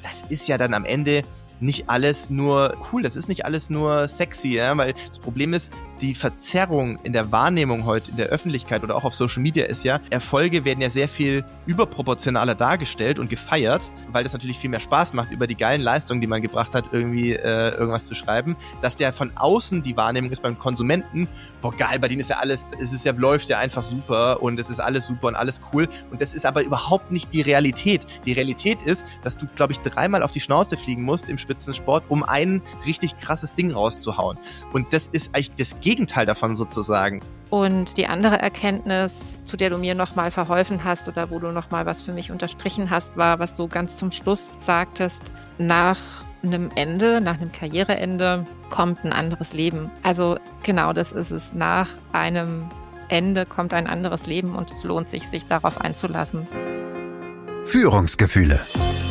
das ist ja dann am Ende nicht alles nur cool, das ist nicht alles nur sexy, ja? Weil das Problem ist, die Verzerrung in der Wahrnehmung heute in der Öffentlichkeit oder auch auf Social Media ist ja, Erfolge werden ja sehr viel überproportionaler dargestellt und gefeiert, weil das natürlich viel mehr Spaß macht, über die geilen Leistungen, die man gebracht hat, irgendwie irgendwas zu schreiben, dass der von außen die Wahrnehmung ist beim Konsumenten, boah geil, bei denen ist ja alles, läuft ja einfach super und es ist alles super und alles cool und das ist aber überhaupt nicht die Realität. Die Realität ist, dass du, glaube ich, 3-mal auf die Schnauze fliegen musst im Spitzensport, um ein richtig krasses Ding rauszuhauen. Und das ist eigentlich das Gegenteil davon sozusagen. Und die andere Erkenntnis, zu der du mir nochmal verholfen hast oder wo du nochmal was für mich unterstrichen hast, war, was du ganz zum Schluss sagtest, nach einem Ende, nach einem Karriereende kommt ein anderes Leben. Also genau das ist es. Nach einem Ende kommt ein anderes Leben und es lohnt sich, sich darauf einzulassen. Führungsgefühle.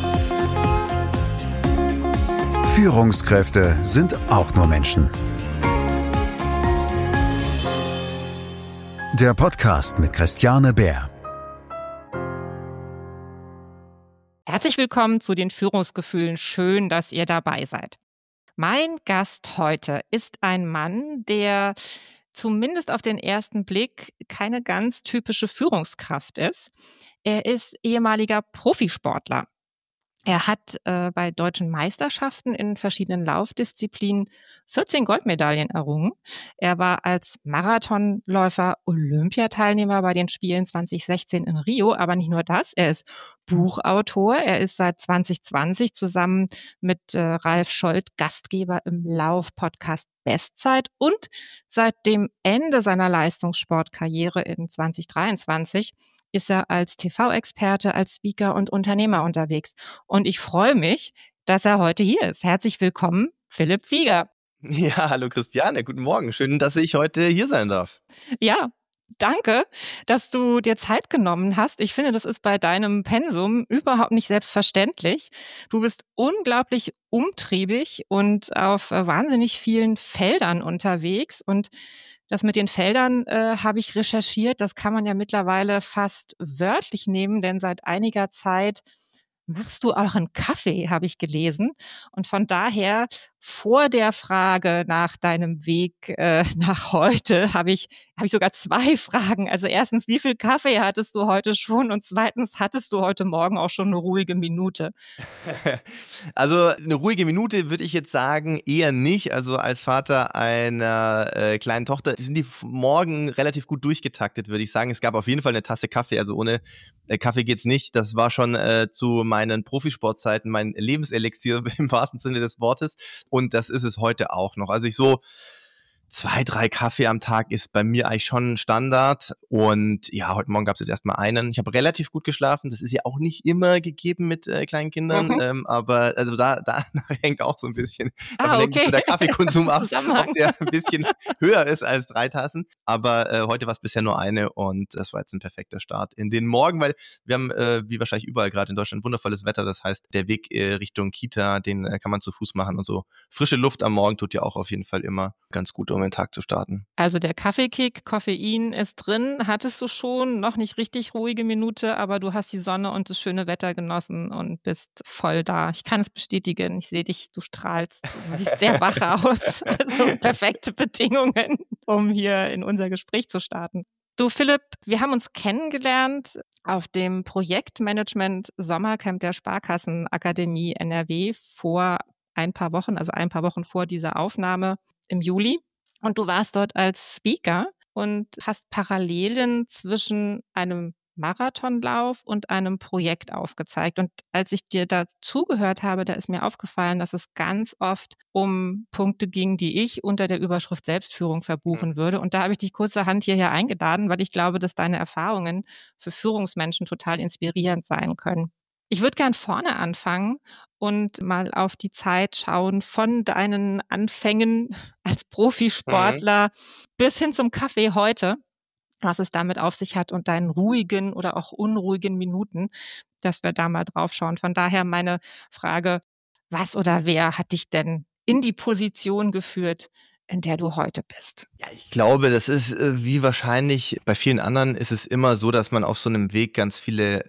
Führungskräfte sind auch nur Menschen. Der Podcast mit Christiane Beer. Herzlich willkommen zu den Führungsgefühlen. Schön, dass ihr dabei seid. Mein Gast heute ist ein Mann, der zumindest auf den ersten Blick keine ganz typische Führungskraft ist. Er ist ehemaliger Profisportler. Er hat bei deutschen Meisterschaften in verschiedenen Laufdisziplinen 14 Goldmedaillen errungen. Er war als Marathonläufer Olympiateilnehmer bei den Spielen 2016 in Rio. Aber nicht nur das, er ist Buchautor. Er ist seit 2020 zusammen mit Ralf Scholz Gastgeber im Lauf-Podcast Bestzeit und seit dem Ende seiner Leistungssportkarriere in 2023 ist er als TV-Experte, als Speaker und Unternehmer unterwegs. Und ich freue mich, dass er heute hier ist. Herzlich willkommen, Philipp Flieger. Ja, hallo Christiane, guten Morgen. Schön, dass ich heute hier sein darf. Ja, danke, dass du dir Zeit genommen hast. Ich finde, das ist bei deinem Pensum überhaupt nicht selbstverständlich. Du bist unglaublich umtriebig und auf wahnsinnig vielen Feldern unterwegs. Und das mit den Feldern habe ich recherchiert. Das kann man ja mittlerweile fast wörtlich nehmen, denn seit einiger Zeit machst du auch einen Kaffee, habe ich gelesen. Und von daher vor der Frage nach deinem Weg nach heute habe ich sogar 2 Fragen. Also erstens, wie viel Kaffee hattest du heute schon? Und zweitens, hattest du heute Morgen auch schon eine ruhige Minute? Also eine ruhige Minute würde ich jetzt sagen, eher nicht. Also als Vater einer kleinen Tochter sind die morgen relativ gut durchgetaktet, würde ich sagen. Es gab auf jeden Fall eine Tasse Kaffee, also ohne Kaffee geht's nicht. Das war schon zu meinen Profisportzeiten mein Lebenselixier im wahrsten Sinne des Wortes. Und das ist es heute auch noch. Also 2, 3 Kaffee am Tag ist bei mir eigentlich schon Standard. Und ja, heute Morgen gab es jetzt erstmal einen. Ich habe relativ gut geschlafen. Das ist ja auch nicht immer gegeben mit kleinen Kindern. Aber also da hängt auch so ein bisschen Okay. der Kaffeekonsum ab, ob der ein bisschen höher ist als 3 Tassen. Aber heute war es bisher nur eine und das war jetzt ein perfekter Start in den Morgen, weil wir haben, wie wahrscheinlich überall gerade in Deutschland, wundervolles Wetter. Das heißt, der Weg Richtung Kita, den kann man zu Fuß machen und so. Frische Luft am Morgen tut ja auch auf jeden Fall immer ganz gut, um den Tag zu starten. Also der Kaffeekick, Koffein ist drin, hattest du schon, noch nicht richtig ruhige Minute, aber du hast die Sonne und das schöne Wetter genossen und bist voll da. Ich kann es bestätigen, ich sehe dich, du strahlst, du siehst sehr wach aus. Also perfekte Bedingungen, um hier in unser Gespräch zu starten. Du Philipp, wir haben uns kennengelernt auf dem Projektmanagement Sommercamp der Sparkassenakademie NRW vor ein paar Wochen vor dieser Aufnahme im Juli. Und du warst dort als Speaker und hast Parallelen zwischen einem Marathonlauf und einem Projekt aufgezeigt. Und als ich dir da zugehört habe, da ist mir aufgefallen, dass es ganz oft um Punkte ging, die ich unter der Überschrift Selbstführung verbuchen würde. Und da habe ich dich kurzerhand hierher eingeladen, weil ich glaube, dass deine Erfahrungen für Führungsmenschen total inspirierend sein können. Ich würde gern vorne anfangen und mal auf die Zeit schauen von deinen Anfängen als Profisportler bis hin zum Kaffee heute, was es damit auf sich hat und deinen ruhigen oder auch unruhigen Minuten, dass wir da mal drauf schauen. Von daher meine Frage, was oder wer hat dich denn in die Position geführt, in der du heute bist? Ja, ich glaube, das ist wie wahrscheinlich bei vielen anderen ist es immer so, dass man auf so einem Weg ganz viele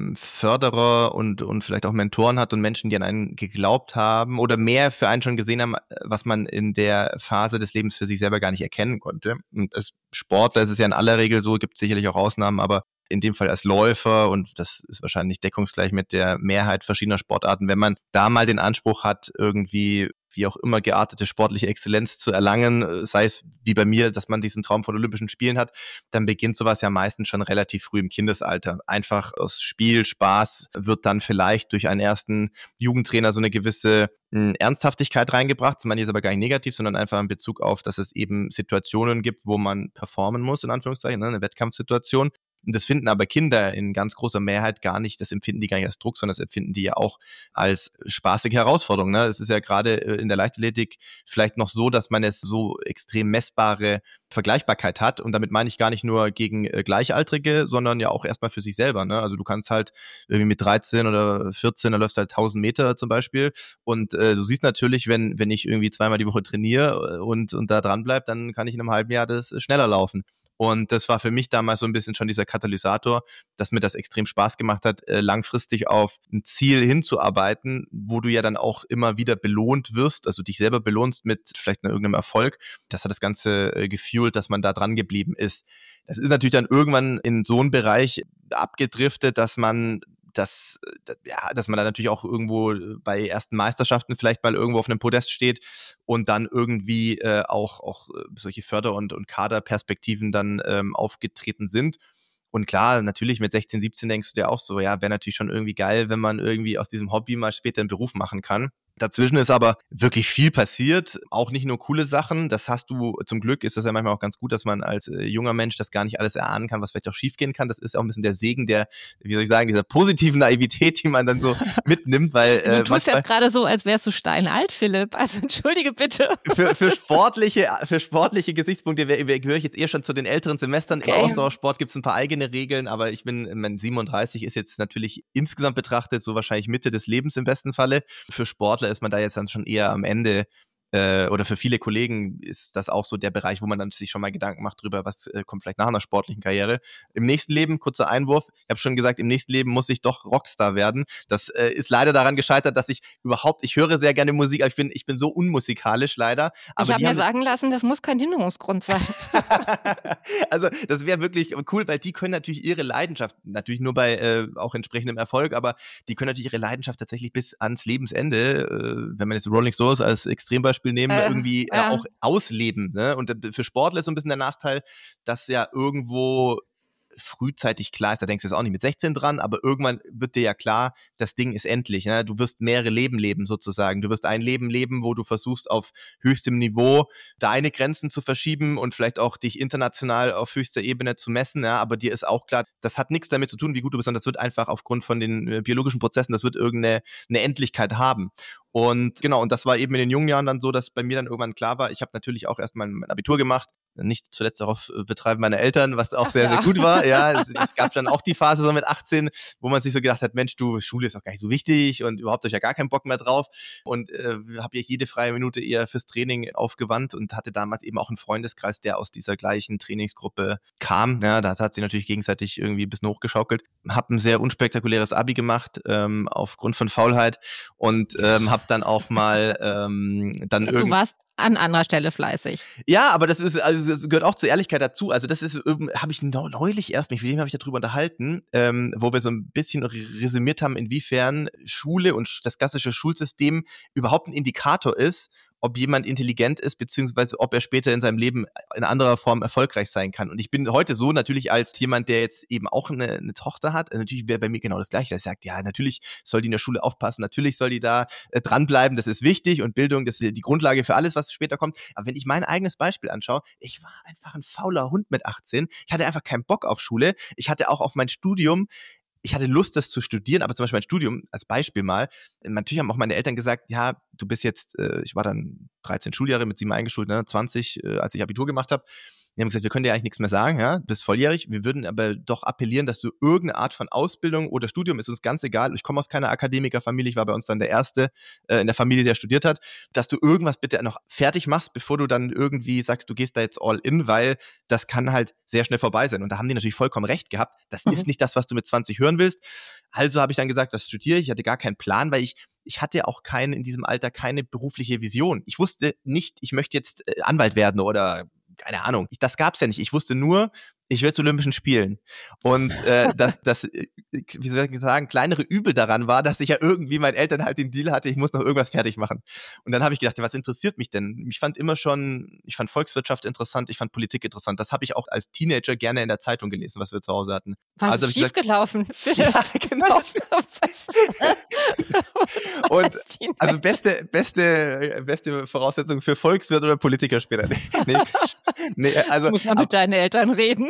Förderer und vielleicht auch Mentoren hat und Menschen, die an einen geglaubt haben oder mehr für einen schon gesehen haben, was man in der Phase des Lebens für sich selber gar nicht erkennen konnte. Und als Sportler ist es ja in aller Regel so, gibt es sicherlich auch Ausnahmen, aber in dem Fall als Läufer, und das ist wahrscheinlich deckungsgleich mit der Mehrheit verschiedener Sportarten, wenn man da mal den Anspruch hat, irgendwie wie auch immer geartete sportliche Exzellenz zu erlangen, sei es wie bei mir, dass man diesen Traum von Olympischen Spielen hat, dann beginnt sowas ja meistens schon relativ früh im Kindesalter. Einfach aus Spiel, Spaß wird dann vielleicht durch einen ersten Jugendtrainer so eine gewisse Ernsthaftigkeit reingebracht. Das meine ich jetzt aber gar nicht negativ, sondern einfach in Bezug auf, dass es eben Situationen gibt, wo man performen muss, in Anführungszeichen, ne, eine Wettkampfsituation. Und das finden aber Kinder in ganz großer Mehrheit gar nicht, das empfinden die gar nicht als Druck, sondern das empfinden die ja auch als spaßige Herausforderung. Ne? Es ist ja gerade in der Leichtathletik vielleicht noch so, dass man es so extrem messbare Vergleichbarkeit hat. Und damit meine ich gar nicht nur gegen Gleichaltrige, sondern ja auch erstmal für sich selber. Ne? Also du kannst halt irgendwie mit 13 oder 14, da läufst halt 1000 Meter zum Beispiel. Und du siehst natürlich, wenn ich irgendwie zweimal die Woche trainiere und da dran bleib, dann kann ich in einem halben Jahr das schneller laufen. Und das war für mich damals so ein bisschen schon dieser Katalysator, dass mir das extrem Spaß gemacht hat, langfristig auf ein Ziel hinzuarbeiten, wo du ja dann auch immer wieder belohnt wirst, also dich selber belohnst mit vielleicht irgendeinem Erfolg. Das hat das Ganze gefuelt, dass man da dran geblieben ist. Das ist natürlich dann irgendwann in so einen Bereich abgedriftet, dass man dass man da natürlich auch irgendwo bei ersten Meisterschaften vielleicht mal irgendwo auf einem Podest steht und dann irgendwie auch solche Förder- und Kaderperspektiven dann aufgetreten sind. Und klar, natürlich mit 16, 17 denkst du dir auch so, ja, wäre natürlich schon irgendwie geil, wenn man irgendwie aus diesem Hobby mal später einen Beruf machen kann. Dazwischen ist aber wirklich viel passiert, auch nicht nur coole Sachen. Das hast du, zum Glück ist das ja manchmal auch ganz gut, dass man als junger Mensch das gar nicht alles erahnen kann, was vielleicht auch schiefgehen kann. Das ist auch ein bisschen der Segen der, wie soll ich sagen, dieser positiven Naivität, die man dann so mitnimmt, weil du tust jetzt gerade so, als wärst du steinalt, Philipp. Also entschuldige bitte. Für sportliche Gesichtspunkte gehöre ich jetzt eher schon zu den älteren Semestern. Okay. Im Ausdauersport gibt es ein paar eigene Regeln, aber mein 37 ist jetzt natürlich insgesamt betrachtet so wahrscheinlich Mitte des Lebens im besten Falle. Für Sportler ist man da jetzt dann schon eher am Ende, oder für viele Kollegen ist das auch so der Bereich, wo man dann sich schon mal Gedanken macht drüber, was kommt vielleicht nach einer sportlichen Karriere. Im nächsten Leben, kurzer Einwurf, ich habe schon gesagt, im nächsten Leben muss ich doch Rockstar werden. Das ist leider daran gescheitert, dass ich höre sehr gerne Musik, aber ich bin so unmusikalisch leider. Aber ich habe mir sagen lassen, das muss kein Hinderungsgrund sein. Also das wäre wirklich cool, weil die können natürlich ihre Leidenschaft, natürlich nur bei auch entsprechendem Erfolg, aber die können natürlich ihre Leidenschaft tatsächlich bis ans Lebensende, wenn man jetzt Rolling Stones als Extrembeispiel nehmen, irgendwie auch ausleben. Ne? Und für Sportler ist so ein bisschen der Nachteil, dass ja irgendwo frühzeitig klar ist, da denkst du jetzt auch nicht mit 16 dran, aber irgendwann wird dir ja klar, das Ding ist endlich. Ne? Du wirst mehrere Leben leben sozusagen. Du wirst ein Leben leben, wo du versuchst auf höchstem Niveau deine Grenzen zu verschieben und vielleicht auch dich international auf höchster Ebene zu messen. Ja? Aber dir ist auch klar, das hat nichts damit zu tun, wie gut du bist, sondern das wird einfach aufgrund von den biologischen Prozessen, das wird irgendeine Endlichkeit haben. Und genau, und das war eben in den jungen Jahren dann so, dass bei mir dann irgendwann klar war, ich habe natürlich auch erst mein Abitur gemacht, nicht zuletzt auch auf Betreiben meiner Eltern, was auch sehr gut war. Ja, es gab dann auch die Phase so mit 18, wo man sich so gedacht hat, Mensch, Schule ist auch gar nicht so wichtig und überhaupt habe ich ja gar keinen Bock mehr drauf und habe ja jede freie Minute eher fürs Training aufgewandt und hatte damals eben auch einen Freundeskreis, der aus dieser gleichen Trainingsgruppe kam. Ja, da hat sie natürlich gegenseitig irgendwie ein bisschen hochgeschaukelt. Habe ein sehr unspektakuläres Abi gemacht, aufgrund von Faulheit und habe dann auch mal Du warst an anderer Stelle fleißig. Ja, aber das gehört auch zur Ehrlichkeit dazu. Also das ist, habe ich neulich erst, mit wem habe ich darüber unterhalten, wo wir so ein bisschen resümiert haben, inwiefern Schule und das klassische Schulsystem überhaupt ein Indikator ist, ob jemand intelligent ist, beziehungsweise ob er später in seinem Leben in anderer Form erfolgreich sein kann. Und ich bin heute so natürlich als jemand, der jetzt eben auch eine Tochter hat, also natürlich wäre bei mir genau das Gleiche. Er sagt, ja, natürlich soll die in der Schule aufpassen, natürlich soll die da dranbleiben, das ist wichtig und Bildung, das ist die Grundlage für alles, was später kommt. Aber wenn ich mein eigenes Beispiel anschaue, ich war einfach ein fauler Hund mit 18. Ich hatte einfach keinen Bock auf Schule. Ich hatte auch auf mein Studium, ich hatte Lust, das zu studieren, aber zum Beispiel mein Studium, als Beispiel mal, natürlich haben auch meine Eltern gesagt, ja, du bist jetzt, ich war dann 13 Schuljahre mit 7 eingeschult, 20, als ich Abitur gemacht habe. Die haben gesagt, wir können dir eigentlich nichts mehr sagen, ja, du bist volljährig, wir würden aber doch appellieren, dass du irgendeine Art von Ausbildung oder Studium, ist uns ganz egal, ich komme aus keiner Akademikerfamilie, ich war bei uns dann der Erste in der Familie, der studiert hat, dass du irgendwas bitte noch fertig machst, bevor du dann irgendwie sagst, du gehst da jetzt all in, weil das kann halt sehr schnell vorbei sein. Und da haben die natürlich vollkommen recht gehabt, das ist nicht das, was du mit 20 hören willst. Also habe ich dann gesagt, das studiere ich, hatte gar keinen Plan, weil ich hatte auch in diesem Alter keine berufliche Vision. Ich wusste nicht, ich möchte jetzt Anwalt werden oder keine Ahnung. Das gab's ja nicht. Ich wusste nur, ich werde zu Olympischen Spielen. Und wie soll ich sagen, kleinere Übel daran war, dass ich ja irgendwie meinen Eltern halt den Deal hatte, ich muss noch irgendwas fertig machen. Und dann habe ich gedacht, ja, was interessiert mich denn? Ich fand Volkswirtschaft interessant, ich fand Politik interessant. Das habe ich auch als Teenager gerne in der Zeitung gelesen, was wir zu Hause hatten. Was ist schiefgelaufen? Ja, genau. Und also beste Voraussetzung für Volkswirt oder Politiker später. Nee, also muss man mit deinen Eltern reden.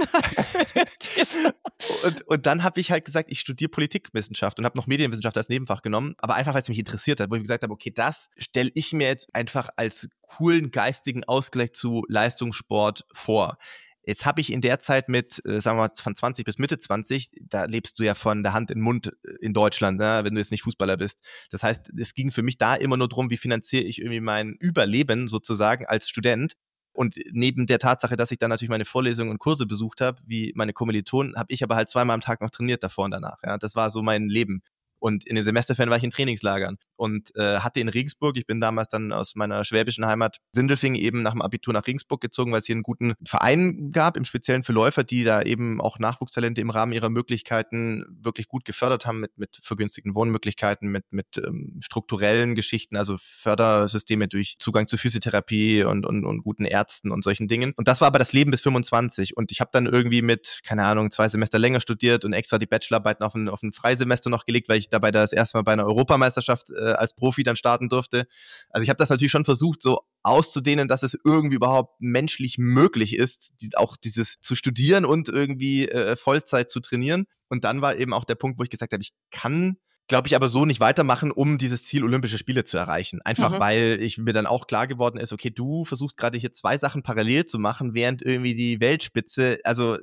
Und dann habe ich halt gesagt, ich studiere Politikwissenschaft und habe noch Medienwissenschaft als Nebenfach genommen, aber einfach, weil es mich interessiert hat, wo ich gesagt habe, okay, das stelle ich mir jetzt einfach als coolen geistigen Ausgleich zu Leistungssport vor. Jetzt habe ich in der Zeit mit, sagen wir mal, von 20 bis Mitte 20, da lebst du ja von der Hand in den Mund in Deutschland, ne, wenn du jetzt nicht Fußballer bist. Das heißt, es ging für mich da immer nur darum, wie finanziere ich irgendwie mein Überleben sozusagen als Student. Und neben der Tatsache, dass ich dann natürlich meine Vorlesungen und Kurse besucht habe, wie meine Kommilitonen, habe ich aber halt 2-mal am Tag noch trainiert davor und danach. Ja, das war so mein Leben. Und in den Semesterferien war ich in Trainingslagern und hatte in Regensburg, ich bin damals dann aus meiner schwäbischen Heimat Sindelfingen eben nach dem Abitur nach Regensburg gezogen, weil es hier einen guten Verein gab, im Speziellen für Läufer, die da eben auch Nachwuchstalente im Rahmen ihrer Möglichkeiten wirklich gut gefördert haben mit vergünstigten Wohnmöglichkeiten, mit strukturellen Geschichten, also Fördersysteme durch Zugang zu Physiotherapie und guten Ärzten und solchen Dingen. Und das war aber das Leben bis 25 und ich habe dann irgendwie mit, keine Ahnung, 2 Semester länger studiert und extra die Bachelorarbeiten auf ein Freisemester noch gelegt, weil ich dabei das erste Mal bei einer Europameisterschaft als Profi dann starten durfte. Also ich habe das natürlich schon versucht, so auszudehnen, dass es irgendwie überhaupt menschlich möglich ist, auch dieses zu studieren und irgendwie Vollzeit zu trainieren. Und dann war eben auch der Punkt, wo ich gesagt habe, ich kann, glaube ich, aber so nicht weitermachen, um dieses Ziel Olympische Spiele zu erreichen. Einfach weil mir dann auch klar geworden ist, okay, du versuchst gerade hier 2 Sachen parallel zu machen, während irgendwie die Weltspitze, also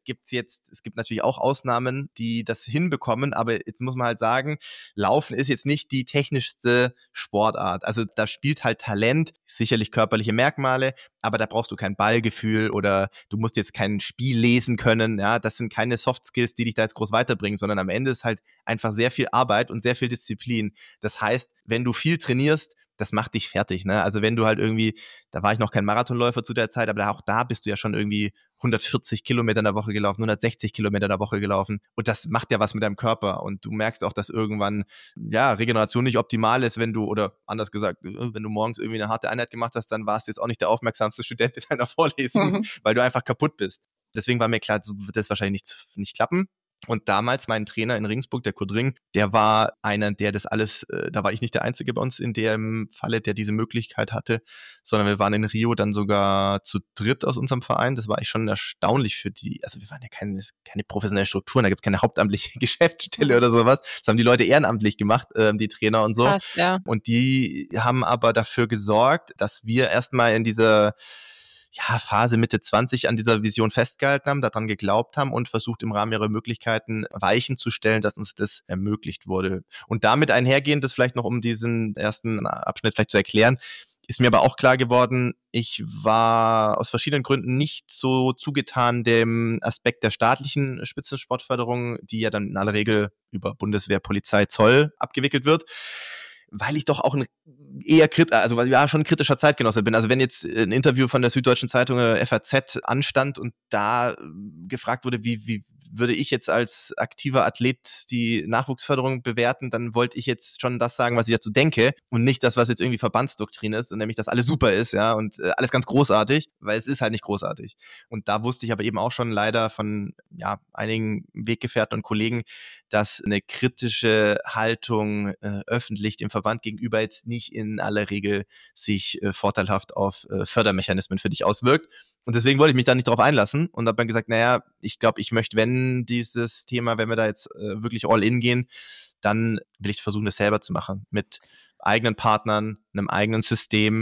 es gibt natürlich auch Ausnahmen, die das hinbekommen, aber jetzt muss man halt sagen, Laufen ist jetzt nicht die technischste Sportart. Also da spielt halt Talent, sicherlich körperliche Merkmale, aber da brauchst du kein Ballgefühl oder du musst jetzt kein Spiel lesen können. Ja, das sind keine Soft Skills, die dich da jetzt groß weiterbringen, sondern am Ende ist halt einfach sehr viel Arbeit und sehr viel Disziplin. Das heißt, wenn du viel trainierst, das macht dich fertig, ne? Also wenn du halt irgendwie, da war ich noch kein Marathonläufer zu der Zeit, aber auch da bist du ja schon irgendwie 140 Kilometer in der Woche gelaufen, 160 Kilometer in der Woche gelaufen. Und das macht ja was mit deinem Körper. Und du merkst auch, dass irgendwann, ja, Regeneration nicht optimal ist, oder anders gesagt, wenn du morgens irgendwie eine harte Einheit gemacht hast, dann warst du jetzt auch nicht der aufmerksamste Student in deiner Vorlesung, weil du einfach kaputt bist. Deswegen war mir klar, so wird das wahrscheinlich nicht klappen. Und damals mein Trainer in Regensburg, der Kurt Ring, der war einer, der das alles, da war ich nicht der Einzige bei uns in dem Falle, der diese Möglichkeit hatte, sondern wir waren in Rio dann sogar zu dritt aus unserem Verein. Das war eigentlich schon erstaunlich für also wir waren ja keine professionellen Strukturen, da gibt es keine hauptamtliche Geschäftsstelle oder sowas. Das haben die Leute ehrenamtlich gemacht, die Trainer und so. Krass, ja. Und die haben aber dafür gesorgt, dass wir erstmal in dieser Phase Mitte 20 an dieser Vision festgehalten haben, daran geglaubt haben und versucht im Rahmen ihrer Möglichkeiten Weichen zu stellen, dass uns das ermöglicht wurde. Und damit einhergehend, das vielleicht noch um diesen ersten Abschnitt vielleicht zu erklären, ist mir aber auch klar geworden, ich war aus verschiedenen Gründen nicht so zugetan dem Aspekt der staatlichen Spitzensportförderung, die ja dann in aller Regel über Bundeswehr, Polizei, Zoll abgewickelt wird, weil ich doch auch schon ein kritischer Zeitgenosse bin. Also wenn jetzt ein Interview von der Süddeutschen Zeitung oder FAZ anstand und da gefragt wurde, wie würde ich jetzt als aktiver Athlet die Nachwuchsförderung bewerten, dann wollte ich jetzt schon das sagen, was ich dazu denke und nicht das, was jetzt irgendwie Verbandsdoktrin ist, nämlich, dass alles super ist, ja, und alles ganz großartig, weil es ist halt nicht großartig. Und da wusste ich aber eben auch schon leider von einigen Weggefährten und Kollegen, dass eine kritische Haltung öffentlich dem Verband gegenüber jetzt nicht in aller Regel sich vorteilhaft auf Fördermechanismen für dich auswirkt. Und deswegen wollte ich mich da nicht drauf einlassen und habe dann gesagt, ich glaube, ich möchte, wenn wir da jetzt wirklich all in gehen, dann will ich versuchen, das selber zu machen. Mit eigenen Partnern, einem eigenen System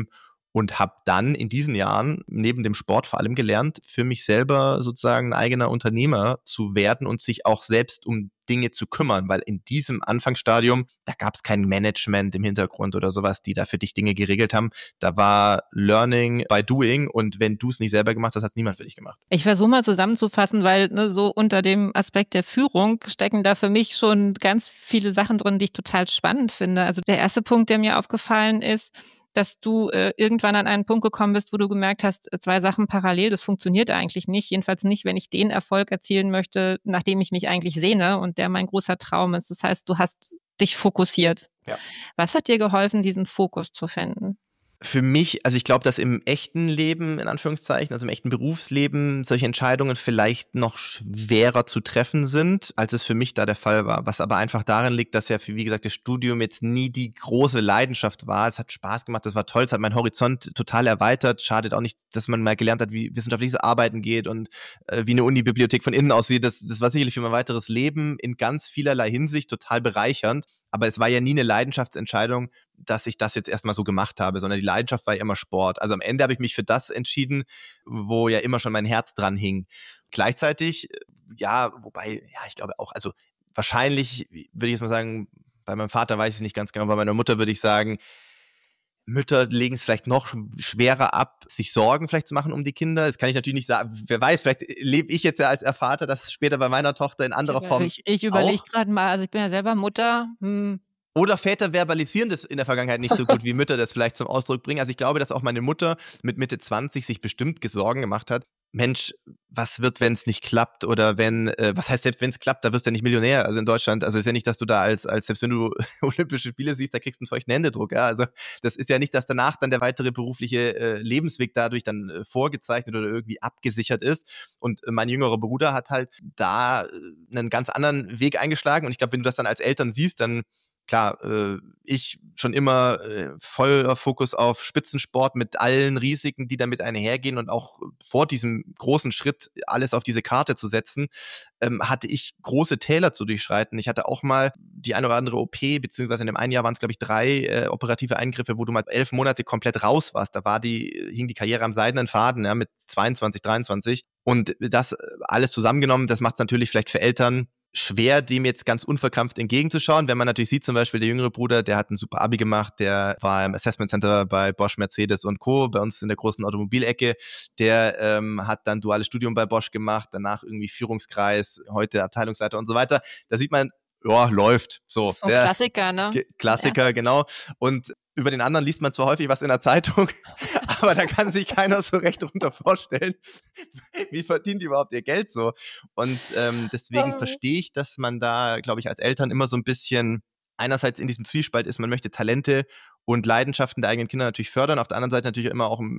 und habe dann in diesen Jahren neben dem Sport vor allem gelernt, für mich selber sozusagen ein eigener Unternehmer zu werden und sich auch selbst um Dinge zu kümmern, weil in diesem Anfangsstadium, da gab es kein Management im Hintergrund oder sowas, die da für dich Dinge geregelt haben. Da war Learning by Doing und wenn du es nicht selber gemacht hast, hat es niemand für dich gemacht. Ich versuche mal zusammenzufassen, weil so unter dem Aspekt der Führung stecken da für mich schon ganz viele Sachen drin, die ich total spannend finde. Also der erste Punkt, der mir aufgefallen ist, dass du irgendwann an einen Punkt gekommen bist, wo du gemerkt hast, 2 Sachen parallel, das funktioniert eigentlich nicht. Jedenfalls nicht, wenn ich den Erfolg erzielen möchte, nach dem ich mich eigentlich sehne und der mein großer Traum ist. Das heißt, du hast dich fokussiert. Ja. Was hat dir geholfen, diesen Fokus zu finden? Für mich, also ich glaube, dass im echten Leben, in Anführungszeichen, also im echten Berufsleben, solche Entscheidungen vielleicht noch schwerer zu treffen sind, als es für mich da der Fall war. Was aber einfach darin liegt, dass ja, wie gesagt, das Studium jetzt nie die große Leidenschaft war. Es hat Spaß gemacht, es war toll, es hat meinen Horizont total erweitert. Schadet auch nicht, dass man mal gelernt hat, wie wissenschaftliches Arbeiten geht und wie eine Uni-Bibliothek von innen aussieht. Das war sicherlich für mein weiteres Leben in ganz vielerlei Hinsicht total bereichernd. Aber es war ja nie eine Leidenschaftsentscheidung, dass ich das jetzt erstmal so gemacht habe, sondern die Leidenschaft war ja immer Sport. Also am Ende habe ich mich für das entschieden, wo ja immer schon mein Herz dran hing. Gleichzeitig, ja, wobei, ja, ich glaube auch, also wahrscheinlich, würde ich jetzt mal sagen, bei meinem Vater weiß ich es nicht ganz genau, bei meiner Mutter würde ich sagen, Mütter legen es vielleicht noch schwerer ab, sich Sorgen vielleicht zu machen um die Kinder. Das kann ich natürlich nicht sagen. Wer weiß, vielleicht lebe ich jetzt ja als Vater das später bei meiner Tochter in anderer Form. Ich überlege gerade mal, also ich bin ja selber Mutter. Oder Väter verbalisieren das in der Vergangenheit nicht so gut, wie Mütter das vielleicht zum Ausdruck bringen. Also ich glaube, dass auch meine Mutter mit Mitte 20 sich bestimmt Sorgen gemacht hat. Mensch, was wird, wenn es nicht klappt? Oder was heißt, selbst wenn es klappt, da wirst du ja nicht Millionär. Also in Deutschland, also ist ja nicht, dass du da als selbst wenn du Olympische Spiele siehst, da kriegst du einen feuchten Händedruck. Ja? Also das ist ja nicht, dass danach dann der weitere berufliche Lebensweg dadurch dann vorgezeichnet oder irgendwie abgesichert ist. Und mein jüngerer Bruder hat halt da einen ganz anderen Weg eingeschlagen. Und ich glaube, wenn du das dann als Eltern siehst, dann klar, ich schon immer voller Fokus auf Spitzensport mit allen Risiken, die damit einhergehen und auch vor diesem großen Schritt alles auf diese Karte zu setzen, hatte ich große Täler zu durchschreiten. Ich hatte auch mal die eine oder andere OP, beziehungsweise in dem einen Jahr waren es, glaube ich, 3 operative Eingriffe, wo du mal 11 Monate komplett raus warst. Da hing die Karriere am seidenen Faden, ja, mit 22, 23. Und das alles zusammengenommen, das macht es natürlich vielleicht für Eltern schwer, dem jetzt ganz unverkrampft entgegenzuschauen. Wenn man natürlich sieht, zum Beispiel der jüngere Bruder, der hat ein super Abi gemacht, der war im Assessment Center bei Bosch, Mercedes und Co., bei uns in der großen Automobilecke, der hat dann duales Studium bei Bosch gemacht, danach irgendwie Führungskreis, heute Abteilungsleiter und so weiter. Da sieht man, ja, läuft. So, ein Klassiker, ne? Klassiker, ja. Genau. Und über den anderen liest man zwar häufig was in der Zeitung, aber da kann sich keiner so recht drunter vorstellen, wie verdient die überhaupt ihr Geld so. Und deswegen verstehe ich, dass man da, glaube ich, als Eltern immer so ein bisschen einerseits in diesem Zwiespalt ist, man möchte Talente und Leidenschaften der eigenen Kinder natürlich fördern, auf der anderen Seite natürlich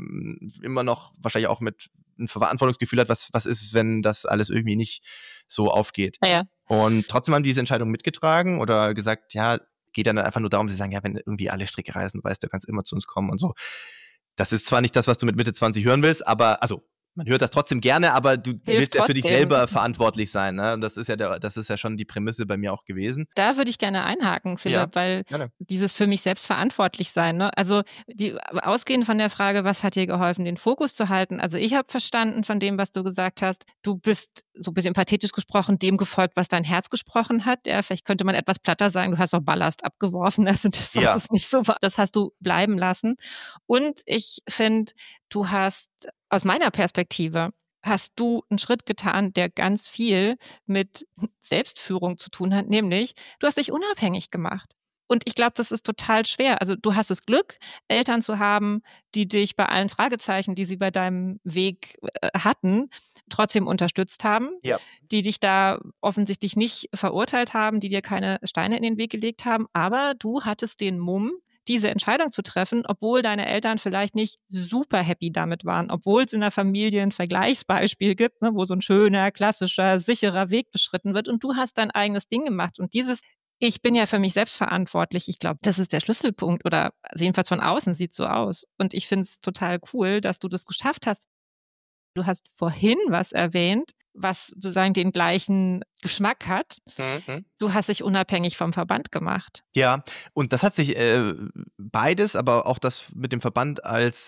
immer noch wahrscheinlich auch mit ein Verantwortungsgefühl hat, was ist, wenn das alles irgendwie nicht so aufgeht. Ja. Und trotzdem haben die diese Entscheidung mitgetragen oder gesagt, ja, geht dann einfach nur darum, sie sagen, ja, wenn irgendwie alle Stricke reißen, weißt du, kannst immer zu uns kommen und so. Das ist zwar nicht das, was du mit Mitte 20 hören willst, aber, also, man hört das trotzdem gerne, aber du willst ja für dich selber verantwortlich sein. Ne? Das ist ja schon die Prämisse bei mir auch gewesen. Da würde ich gerne einhaken, Philipp, ja, weil dieses für mich selbst verantwortlich sein. Ne? Also ausgehend von der Frage, was hat dir geholfen, den Fokus zu halten? Also ich habe verstanden von dem, was du gesagt hast, du bist so ein bisschen pathetisch gesprochen, dem gefolgt, was dein Herz gesprochen hat. Ja, vielleicht könnte man etwas platter sagen, du hast auch Ballast abgeworfen, also das, was es nicht so war, das hast du bleiben lassen. Und ich finde, du hast aus meiner Perspektive hast du einen Schritt getan, der ganz viel mit Selbstführung zu tun hat, nämlich du hast dich unabhängig gemacht. Und ich glaube, das ist total schwer. Also du hast das Glück, Eltern zu haben, die dich bei allen Fragezeichen, die sie bei deinem Weg hatten, trotzdem unterstützt haben, die dich da offensichtlich nicht verurteilt haben, die dir keine Steine in den Weg gelegt haben. Aber du hattest den Mumm, diese Entscheidung zu treffen, obwohl deine Eltern vielleicht nicht super happy damit waren, obwohl es in der Familie ein Vergleichsbeispiel gibt, ne, wo so ein schöner, klassischer, sicherer Weg beschritten wird und du hast dein eigenes Ding gemacht und dieses ich bin ja für mich selbst verantwortlich. Ich glaube, das ist der Schlüsselpunkt oder jedenfalls von außen sieht so aus. Und ich finde es total cool, dass du das geschafft hast. Du hast vorhin was erwähnt, was sozusagen den gleichen Geschmack hat. Du hast dich unabhängig vom Verband gemacht. Ja, und das hat sich beides, aber auch das mit dem Verband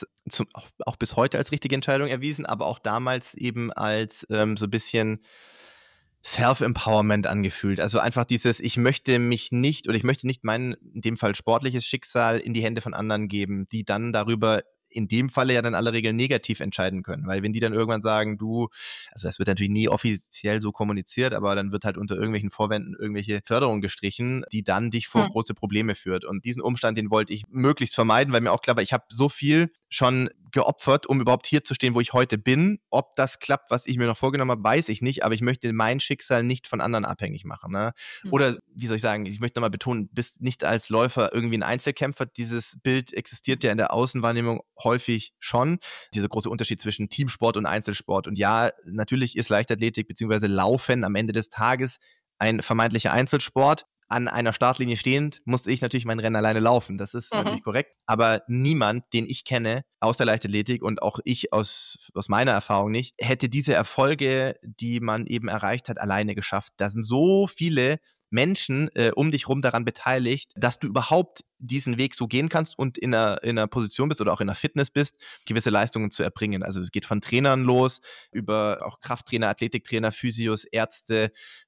auch bis heute als richtige Entscheidung erwiesen, aber auch damals eben als so ein bisschen Self-Empowerment angefühlt. Also einfach dieses, ich möchte nicht mein, in dem Fall sportliches Schicksal in die Hände von anderen geben, die dann darüber in dem Falle ja dann alle Regeln negativ entscheiden können. Weil wenn die dann irgendwann sagen, also das wird natürlich nie offiziell so kommuniziert, aber dann wird halt unter irgendwelchen Vorwänden irgendwelche Förderung gestrichen, die dann dich vor große Probleme führt. Und diesen Umstand, den wollte ich möglichst vermeiden, weil mir auch klar war, ich habe so viel schon geopfert, um überhaupt hier zu stehen, wo ich heute bin. Ob das klappt, was ich mir noch vorgenommen habe, weiß ich nicht, aber ich möchte mein Schicksal nicht von anderen abhängig machen. Ne? Oder, wie soll ich sagen, ich möchte nochmal betonen, bist nicht als Läufer irgendwie ein Einzelkämpfer. Dieses Bild existiert ja in der Außenwahrnehmung häufig schon. Dieser große Unterschied zwischen Teamsport und Einzelsport. Und ja, natürlich ist Leichtathletik bzw. Laufen am Ende des Tages ein vermeintlicher Einzelsport. An einer Startlinie stehend muss ich natürlich mein Rennen alleine laufen. Das ist natürlich korrekt. Aber niemand, den ich kenne, aus der Leichtathletik und auch ich aus meiner Erfahrung nicht, hätte diese Erfolge, die man eben erreicht hat, alleine geschafft. Da sind so viele Menschen um dich rum daran beteiligt, dass du überhaupt diesen Weg so gehen kannst und in einer Position bist oder auch in einer Fitness bist, gewisse Leistungen zu erbringen. Also es geht von Trainern los, über auch Krafttrainer, Athletiktrainer, Physios, Ärzte,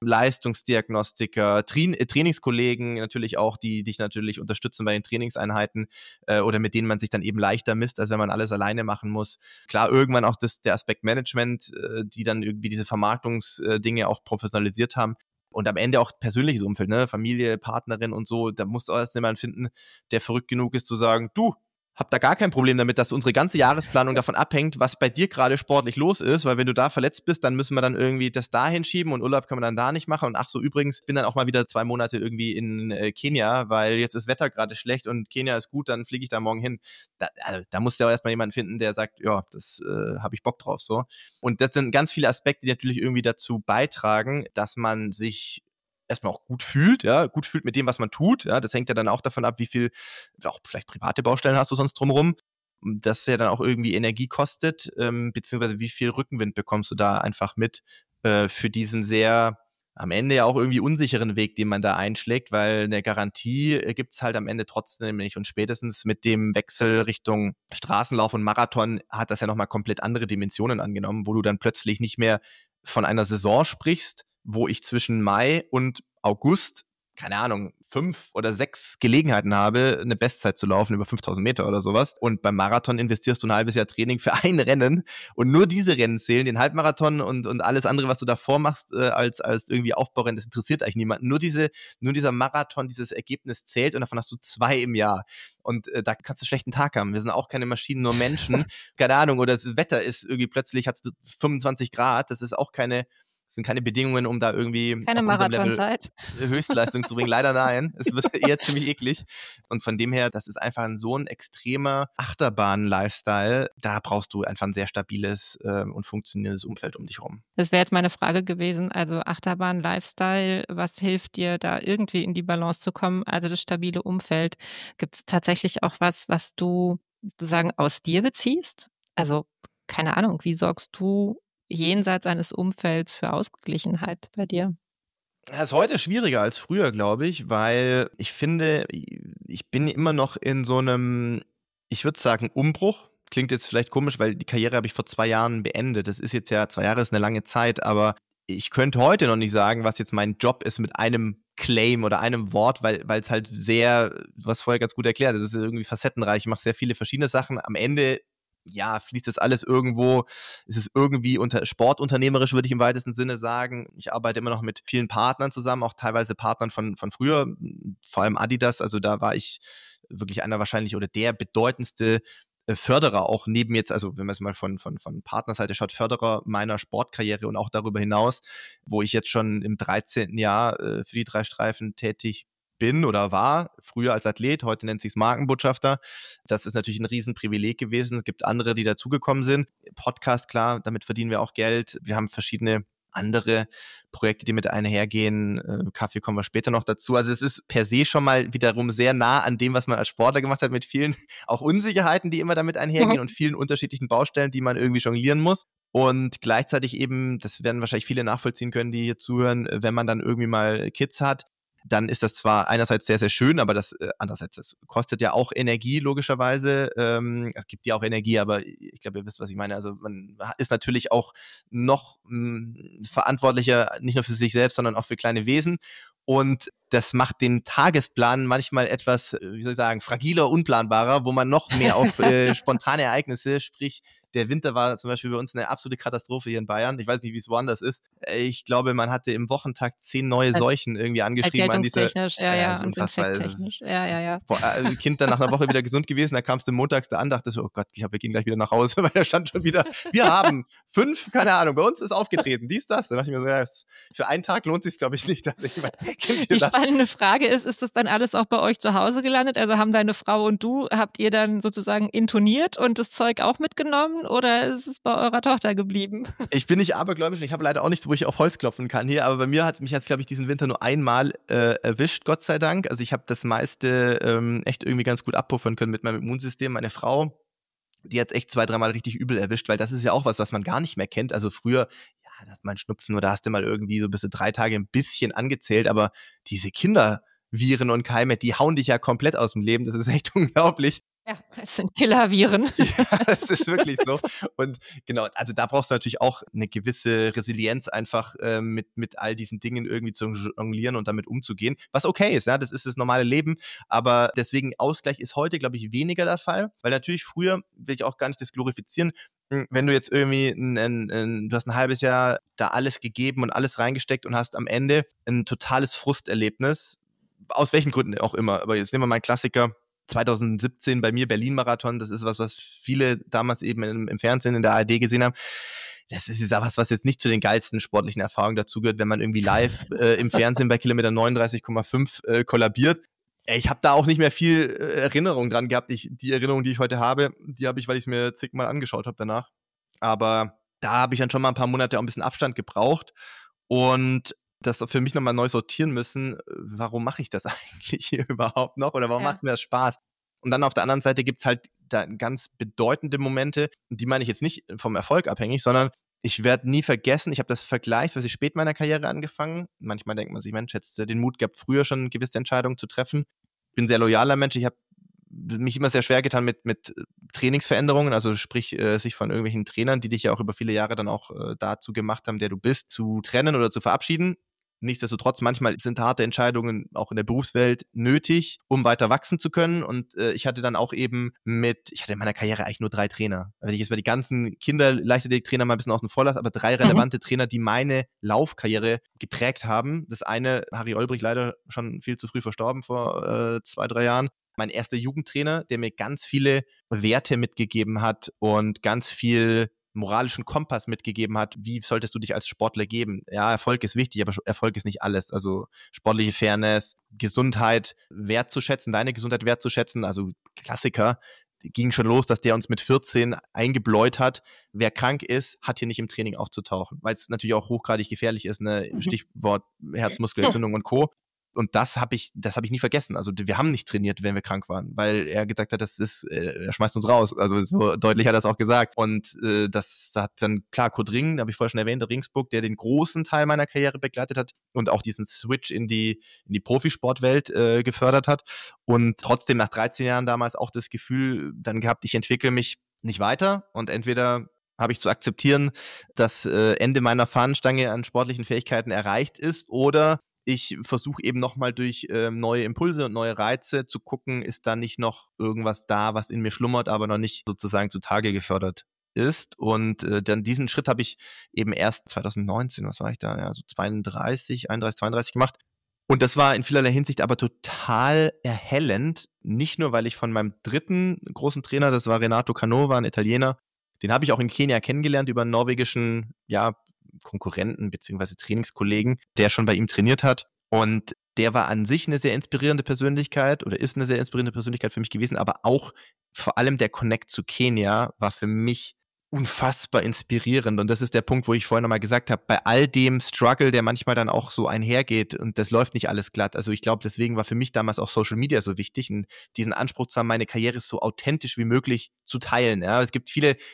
Leistungsdiagnostiker, Trainingskollegen natürlich auch, die dich natürlich unterstützen bei den Trainingseinheiten oder mit denen man sich dann eben leichter misst, als wenn man alles alleine machen muss. Klar, irgendwann auch der Aspekt Management, die dann irgendwie diese Vermarktungsdinge auch professionalisiert haben. Und am Ende auch persönliches Umfeld, ne? Familie, Partnerin und so, da musst du erst jemanden finden, der verrückt genug ist zu sagen, du, hab da gar kein Problem damit, dass unsere ganze Jahresplanung davon abhängt, was bei dir gerade sportlich los ist, weil wenn du da verletzt bist, dann müssen wir dann irgendwie das da hinschieben und Urlaub können wir dann da nicht machen und ach so, übrigens, bin dann auch mal wieder 2 Monate irgendwie in Kenia, weil jetzt ist Wetter gerade schlecht und Kenia ist gut, dann fliege ich da morgen hin. Da musst du ja auch erstmal jemanden finden, der sagt, ja, das habe ich Bock drauf, so. Und das sind ganz viele Aspekte, die natürlich irgendwie dazu beitragen, dass man sich erstmal auch gut fühlt mit dem, was man tut. Ja, das hängt ja dann auch davon ab, wie viel, auch vielleicht private Baustellen hast du sonst drumherum, das ja dann auch irgendwie Energie kostet, beziehungsweise wie viel Rückenwind bekommst du da einfach mit für diesen sehr am Ende ja auch irgendwie unsicheren Weg, den man da einschlägt, weil eine Garantie gibt's halt am Ende trotzdem nicht. Und spätestens mit dem Wechsel Richtung Straßenlauf und Marathon hat das ja nochmal komplett andere Dimensionen angenommen, wo du dann plötzlich nicht mehr von einer Saison sprichst, wo ich zwischen Mai und August, keine Ahnung, 5 oder 6 Gelegenheiten habe, eine Bestzeit zu laufen über 5000 Meter oder sowas. Und beim Marathon investierst du ein halbes Jahr Training für ein Rennen und nur diese Rennen zählen, den Halbmarathon und alles andere, was du davor machst, als irgendwie Aufbaurennen, das interessiert eigentlich niemanden. Nur dieser Marathon, dieses Ergebnis zählt und davon hast du 2 im Jahr. Und da kannst du einen schlechten Tag haben. Wir sind auch keine Maschinen, nur Menschen. Keine Ahnung, oder das Wetter ist irgendwie plötzlich, hat es 25 Grad, das sind keine Bedingungen, um da irgendwie keine Marathonzeit Höchstleistung zu bringen. Leider nein. Es wird eher ziemlich eklig. Und von dem her, das ist einfach so ein extremer Achterbahn-Lifestyle. Da brauchst du einfach ein sehr stabiles und funktionierendes Umfeld um dich rum. Das wäre jetzt meine Frage gewesen. Also Achterbahn-Lifestyle, was hilft dir, da irgendwie in die Balance zu kommen? Also das stabile Umfeld. Gibt es tatsächlich auch was du sozusagen aus dir beziehst? Also keine Ahnung, wie sorgst du jenseits eines Umfelds für Ausgeglichenheit bei dir? Das ist heute schwieriger als früher, glaube ich, weil ich finde, ich bin immer noch in so einem, ich würde sagen, Umbruch. Klingt jetzt vielleicht komisch, weil die Karriere habe ich vor 2 Jahren beendet. Das ist jetzt ja, 2 Jahre ist eine lange Zeit, aber ich könnte heute noch nicht sagen, was jetzt mein Job ist mit einem Claim oder einem Wort, weil es halt sehr, du hast vorher ganz gut erklärt, das ist irgendwie facettenreich, ich mache sehr viele verschiedene Sachen. Am Ende ja, fließt das alles irgendwo, ist es irgendwie sportunternehmerisch, würde ich im weitesten Sinne sagen. Ich arbeite immer noch mit vielen Partnern zusammen, auch teilweise Partnern von früher, vor allem Adidas, also da war ich wirklich einer wahrscheinlich oder der bedeutendste Förderer auch neben jetzt, also wenn man es mal von Partnerseite schaut, Förderer meiner Sportkarriere und auch darüber hinaus, wo ich jetzt schon im 13. Jahr für die 3 Streifen tätig bin oder war, früher als Athlet, heute nennt sich's Markenbotschafter. Das ist natürlich ein Riesenprivileg gewesen. Es gibt andere, die dazugekommen sind. Podcast, klar, damit verdienen wir auch Geld. Wir haben verschiedene andere Projekte, die mit einhergehen. Kaffee kommen wir später noch dazu. Also es ist per se schon mal wiederum sehr nah an dem, was man als Sportler gemacht hat, mit vielen auch Unsicherheiten, die immer damit einhergehen und vielen unterschiedlichen Baustellen, die man irgendwie jonglieren muss. Und gleichzeitig eben, das werden wahrscheinlich viele nachvollziehen können, die hier zuhören, wenn man dann irgendwie mal Kids hat, dann ist das zwar einerseits sehr, sehr schön, aber andererseits, das kostet ja auch Energie, logischerweise. Es gibt ja auch Energie, aber ich glaube, ihr wisst, was ich meine. Also man ist natürlich auch noch verantwortlicher, nicht nur für sich selbst, sondern auch für kleine Wesen. Und das macht den Tagesplan manchmal etwas, wie soll ich sagen, fragiler, unplanbarer, wo man noch mehr auf spontane Ereignisse, sprich der Winter war zum Beispiel bei uns eine absolute Katastrophe hier in Bayern. Ich weiß nicht, wie es woanders ist. Ich glaube, man hatte im Wochentag 10 neue Seuchen irgendwie angeschrieben an diese. Erkältungstechnisch, ja, und infekttechnisch, ja. Also Kind dann nach einer Woche wieder gesund gewesen, da kamst du montags da an, dachte so, oh Gott, ich glaube, wir gehen gleich wieder nach Hause, weil da stand schon wieder, wir haben 5, keine Ahnung, bei uns ist aufgetreten, dies, das. Dann dachte ich mir so, ja, für einen Tag lohnt es sich, glaube ich, nicht. Dass ich mein Kind Die spannende Frage ist das dann alles auch bei euch zu Hause gelandet? Also haben deine Frau und du, habt ihr dann sozusagen intoniert und das Zeug auch mitgenommen oder ist es bei eurer Tochter geblieben? Ich bin nicht abergläubisch, ich habe leider auch nichts, wo ich auf Holz klopfen kann hier, aber bei mir hat mich jetzt, glaube ich, diesen Winter nur einmal erwischt, Gott sei Dank. Also ich habe das meiste echt irgendwie ganz gut abpuffern können mit meinem Immunsystem. Meine Frau, die hat echt 2-3 Mal richtig übel erwischt, weil das ist ja auch was man gar nicht mehr kennt. Also früher, ja, da hast du mal einen Schnupfen oder hast du mal irgendwie so bis zu 3 Tage ein bisschen angezählt, aber diese Kinderviren und Keime, die hauen dich ja komplett aus dem Leben. Das ist echt unglaublich. Ja, es sind Killer-Viren. Ja, das ist wirklich so. Und genau, also da brauchst du natürlich auch eine gewisse Resilienz einfach mit all diesen Dingen irgendwie zu jonglieren und damit umzugehen, was okay ist, ja, das ist das normale Leben, aber deswegen Ausgleich ist heute, glaube ich, weniger der Fall, weil natürlich früher, will ich auch gar nicht das glorifizieren, wenn du jetzt irgendwie du hast ein halbes Jahr da alles gegeben und alles reingesteckt und hast am Ende ein totales Frusterlebnis, aus welchen Gründen auch immer, aber jetzt nehmen wir mal einen Klassiker, 2017 bei mir Berlin-Marathon, das ist was viele damals eben im Fernsehen, in der ARD gesehen haben. Das ist ja was jetzt nicht zu den geilsten sportlichen Erfahrungen dazugehört, wenn man irgendwie live im Fernsehen bei Kilometer 39,5 kollabiert. Ich habe da auch nicht mehr viel Erinnerung dran gehabt. Die Erinnerung, die ich heute habe, die habe ich, weil ich es mir zigmal angeschaut habe danach. Aber da habe ich dann schon mal ein paar Monate auch ein bisschen Abstand gebraucht und das für mich nochmal neu sortieren müssen, warum mache ich das eigentlich hier überhaupt noch oder warum macht mir das Spaß? Und dann auf der anderen Seite gibt's halt da ganz bedeutende Momente, die meine ich jetzt nicht vom Erfolg abhängig, sondern ich werde nie vergessen, ich habe das vergleichsweise spät meiner Karriere angefangen. Manchmal denkt man sich, Mensch, hättest du den Mut gehabt, früher schon gewisse Entscheidungen zu treffen. Ich bin ein sehr loyaler Mensch, ich habe mich immer sehr schwer getan mit Trainingsveränderungen, also sprich sich von irgendwelchen Trainern, die dich ja auch über viele Jahre dann auch dazu gemacht haben, der du bist, zu trennen oder zu verabschieden. Nichtsdestotrotz, manchmal sind harte Entscheidungen auch in der Berufswelt nötig, um weiter wachsen zu können. Und ich hatte dann auch eben ich hatte in meiner Karriere eigentlich nur 3 Trainer. Wenn ich jetzt mal die ganzen Kinder-Leichtathletik-Trainer mal ein bisschen außen vor lasse, aber 3 relevante Trainer, die meine Laufkarriere geprägt haben. Das eine, Harry Olbrich, leider schon viel zu früh verstorben vor 2-3 Jahren. Mein erster Jugendtrainer, der mir ganz viele Werte mitgegeben hat und ganz viel moralischen Kompass mitgegeben hat, wie solltest du dich als Sportler geben? Ja, Erfolg ist wichtig, aber Erfolg ist nicht alles. Also sportliche Fairness, Gesundheit wertzuschätzen, deine Gesundheit wertzuschätzen, also Klassiker, ging schon los, dass der uns mit 14 eingebläut hat, wer krank ist, hat hier nicht im Training aufzutauchen, weil es natürlich auch hochgradig gefährlich ist, ne? Stichwort Herzmuskelentzündung und Co. Und das habe ich nie vergessen. Also wir haben nicht trainiert, wenn wir krank waren, weil er gesagt hat, er schmeißt uns raus. Also so deutlich hat er das auch gesagt. Und das hat dann, klar, Kurt Ring, habe ich vorher schon erwähnt, der Ringsburg, der den großen Teil meiner Karriere begleitet hat und auch diesen Switch in die Profisportwelt gefördert hat. Und trotzdem nach 13 Jahren damals auch das Gefühl dann gehabt, ich entwickle mich nicht weiter und entweder habe ich zu akzeptieren, dass Ende meiner Fahnenstange an sportlichen Fähigkeiten erreicht ist oder ich versuche eben nochmal durch neue Impulse und neue Reize zu gucken, ist da nicht noch irgendwas da, was in mir schlummert, aber noch nicht sozusagen zutage gefördert ist. Und dann diesen Schritt habe ich eben erst 2019, was war ich da, ja, so 31, 32 gemacht. Und das war in vielerlei Hinsicht aber total erhellend, nicht nur, weil ich von meinem dritten großen Trainer, das war Renato Canova, ein Italiener, den habe ich auch in Kenia kennengelernt über einen norwegischen, Konkurrenten bzw. Trainingskollegen, der schon bei ihm trainiert hat. Und der war an sich eine sehr inspirierende Persönlichkeit oder ist eine sehr inspirierende Persönlichkeit für mich gewesen, aber auch vor allem der Connect zu Kenia war für mich unfassbar inspirierend. Und das ist der Punkt, wo ich vorhin nochmal gesagt habe, bei all dem Struggle, der manchmal dann auch so einhergeht und das läuft nicht alles glatt. Also ich glaube, deswegen war für mich damals auch Social Media so wichtig, diesen Anspruch zu haben, meine Karriere so authentisch wie möglich zu teilen. Ja, es gibt viele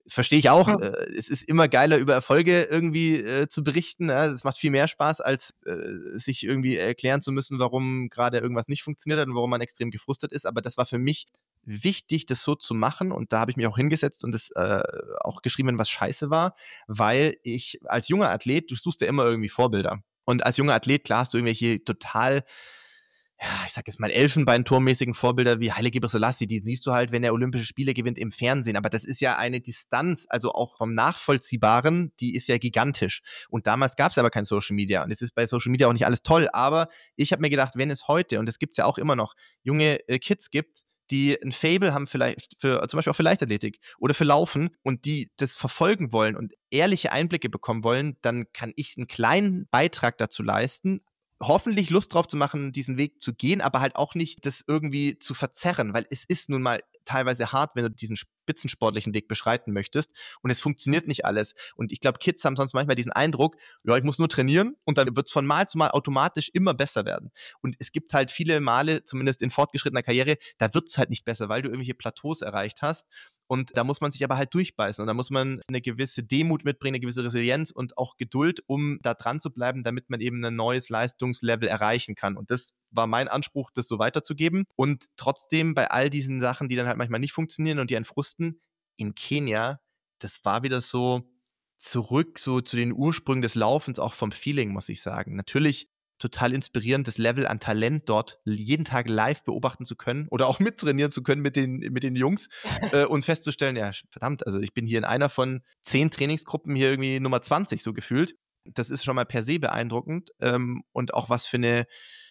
verstehe ich auch. Ja. Es ist immer geiler, über Erfolge irgendwie zu berichten. Es macht viel mehr Spaß, als sich irgendwie erklären zu müssen, warum gerade irgendwas nicht funktioniert hat und warum man extrem gefrustet ist. Aber das war für mich wichtig, das so zu machen. Und da habe ich mich auch hingesetzt und das auch geschrieben, wenn was scheiße war, weil ich als junger Athlet, du suchst ja immer irgendwie Vorbilder. Und als junger Athlet, klar, hast du irgendwelche total, ja, ich sag jetzt mal Elfenbeinturmmäßigen Vorbilder wie Haile Gebrselassie, die siehst du halt, wenn er Olympische Spiele gewinnt im Fernsehen, aber das ist ja eine Distanz, also auch vom Nachvollziehbaren, die ist ja gigantisch. Und damals gab es aber kein Social Media und es ist bei Social Media auch nicht alles toll, aber ich habe mir gedacht, wenn es heute, und das gibt's ja auch immer noch, junge Kids gibt, die ein Faible haben vielleicht für zum Beispiel auch für Leichtathletik oder für Laufen und die das verfolgen wollen und ehrliche Einblicke bekommen wollen, dann kann ich einen kleinen Beitrag dazu leisten, hoffentlich Lust drauf zu machen, diesen Weg zu gehen, aber halt auch nicht das irgendwie zu verzerren, weil es ist nun mal teilweise hart, wenn du diesen spitzensportlichen Weg beschreiten möchtest und es funktioniert nicht alles. Und ich glaube, Kids haben sonst manchmal diesen Eindruck, ja, ich muss nur trainieren und dann wird es von Mal zu Mal automatisch immer besser werden. Und es gibt halt viele Male, zumindest in fortgeschrittener Karriere, da wird es halt nicht besser, weil du irgendwelche Plateaus erreicht hast. Und da muss man sich aber halt durchbeißen und da muss man eine gewisse Demut mitbringen, eine gewisse Resilienz und auch Geduld, um da dran zu bleiben, damit man eben ein neues Leistungslevel erreichen kann. Und das war mein Anspruch, das so weiterzugeben. Und trotzdem bei all diesen Sachen, die dann halt manchmal nicht funktionieren und die einen frusten, in Kenia, das war wieder so zurück so zu den Ursprüngen des Laufens, auch vom Feeling, muss ich sagen. Natürlich total inspirierend, das Level an Talent dort jeden Tag live beobachten zu können oder auch mittrainieren zu können mit den Jungs und festzustellen, ja, verdammt, also ich bin hier in einer von 10 Trainingsgruppen hier irgendwie Nummer 20 so gefühlt. Das ist schon mal per se beeindruckend und auch was für eine,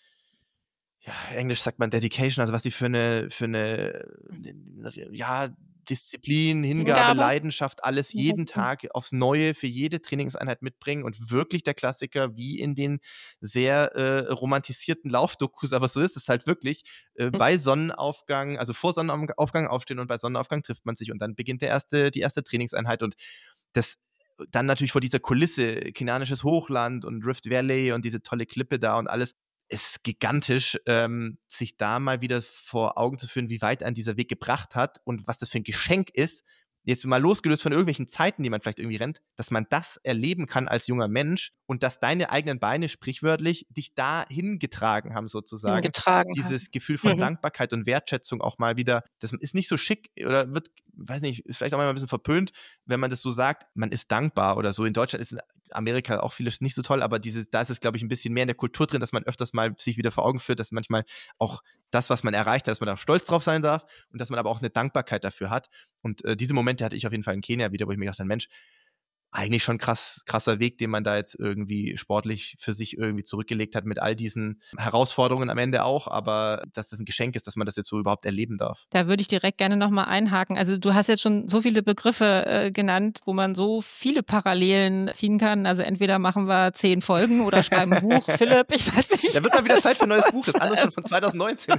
ja, Englisch sagt man Dedication, also was die für eine ja, Disziplin, Hingabe, Leidenschaft, alles jeden Tag aufs Neue für jede Trainingseinheit mitbringen und wirklich der Klassiker wie in den sehr romantisierten Laufdokus, aber so ist es halt wirklich, bei Sonnenaufgang, also vor Sonnenaufgang aufstehen und bei Sonnenaufgang trifft man sich und dann beginnt die erste Trainingseinheit und das dann natürlich vor dieser Kulisse, kenianisches Hochland und Rift Valley und diese tolle Klippe da und alles, ist gigantisch, sich da mal wieder vor Augen zu führen, wie weit einen dieser Weg gebracht hat und was das für ein Geschenk ist, jetzt mal losgelöst von irgendwelchen Zeiten, die man vielleicht irgendwie rennt, dass man das erleben kann als junger Mensch und dass deine eigenen Beine sprichwörtlich dich dahin getragen haben sozusagen. Dieses Gefühl von Dankbarkeit und Wertschätzung auch mal wieder, das ist nicht so schick oder wird, weiß nicht, ist vielleicht auch mal ein bisschen verpönt, wenn man das so sagt, man ist dankbar oder so. In Deutschland ist in Amerika auch vieles nicht so toll, aber da ist es, glaube ich, ein bisschen mehr in der Kultur drin, dass man öfters mal sich wieder vor Augen führt, dass manchmal auch das, was man erreicht hat, dass man da stolz drauf sein darf und dass man aber auch eine Dankbarkeit dafür hat. Und diese Momente hatte ich auf jeden Fall in Kenia wieder, wo ich mir gedacht habe, Mensch, eigentlich schon krasser Weg, den man da jetzt irgendwie sportlich für sich irgendwie zurückgelegt hat mit all diesen Herausforderungen am Ende auch, aber dass das ein Geschenk ist, dass man das jetzt so überhaupt erleben darf. Da würde ich direkt gerne nochmal einhaken. Also du hast jetzt schon so viele Begriffe genannt, wo man so viele Parallelen ziehen kann. Also entweder machen wir 10 Folgen oder schreiben ein Buch. Philipp, ich weiß nicht. Da wird mal wieder Zeit für ein neues Buch. Das andere schon von 2019.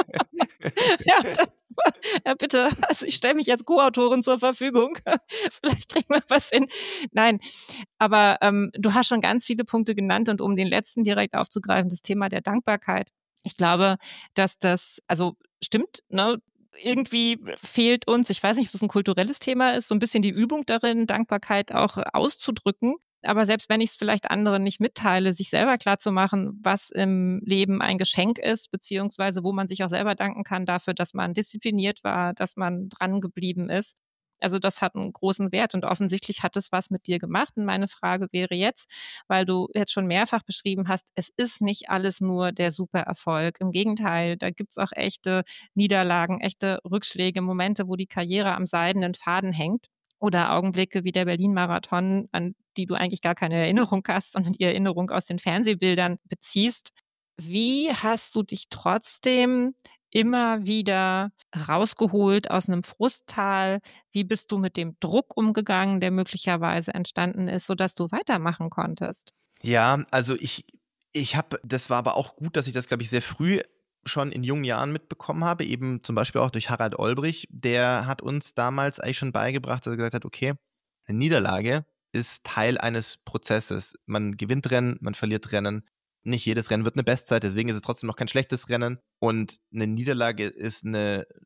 Ja, bitte. Also ich stelle mich als Co-Autorin zur Verfügung. Vielleicht kriegen wir was hin. Nein, aber du hast schon ganz viele Punkte genannt und um den letzten direkt aufzugreifen, das Thema der Dankbarkeit. Ich glaube, dass das, also stimmt, ne? Irgendwie fehlt uns, ich weiß nicht, ob das ein kulturelles Thema ist, so ein bisschen die Übung darin, Dankbarkeit auch auszudrücken. Aber selbst wenn ich es vielleicht anderen nicht mitteile, sich selber klarzumachen, was im Leben ein Geschenk ist, beziehungsweise wo man sich auch selber danken kann dafür, dass man diszipliniert war, dass man dran geblieben ist. Also das hat einen großen Wert und offensichtlich hat es was mit dir gemacht. Und meine Frage wäre jetzt, weil du jetzt schon mehrfach beschrieben hast, es ist nicht alles nur der Supererfolg. Im Gegenteil, da gibt's auch echte Niederlagen, echte Rückschläge, Momente, wo die Karriere am seidenen Faden hängt. Oder Augenblicke wie der Berlin-Marathon, an die du eigentlich gar keine Erinnerung hast, sondern die Erinnerung aus den Fernsehbildern beziehst. Wie hast du dich trotzdem immer wieder rausgeholt aus einem Frusttal? Wie bist du mit dem Druck umgegangen, der möglicherweise entstanden ist, sodass du weitermachen konntest? Ja, also das war aber auch gut, dass ich das, glaube ich, sehr früh schon in jungen Jahren mitbekommen habe, eben zum Beispiel auch durch Harald Olbrich, der hat uns damals eigentlich schon beigebracht, dass er gesagt hat, okay, eine Niederlage ist Teil eines Prozesses. Man gewinnt Rennen, man verliert Rennen. Nicht jedes Rennen wird eine Bestzeit, deswegen ist es trotzdem noch kein schlechtes Rennen. Und eine Niederlage ist eine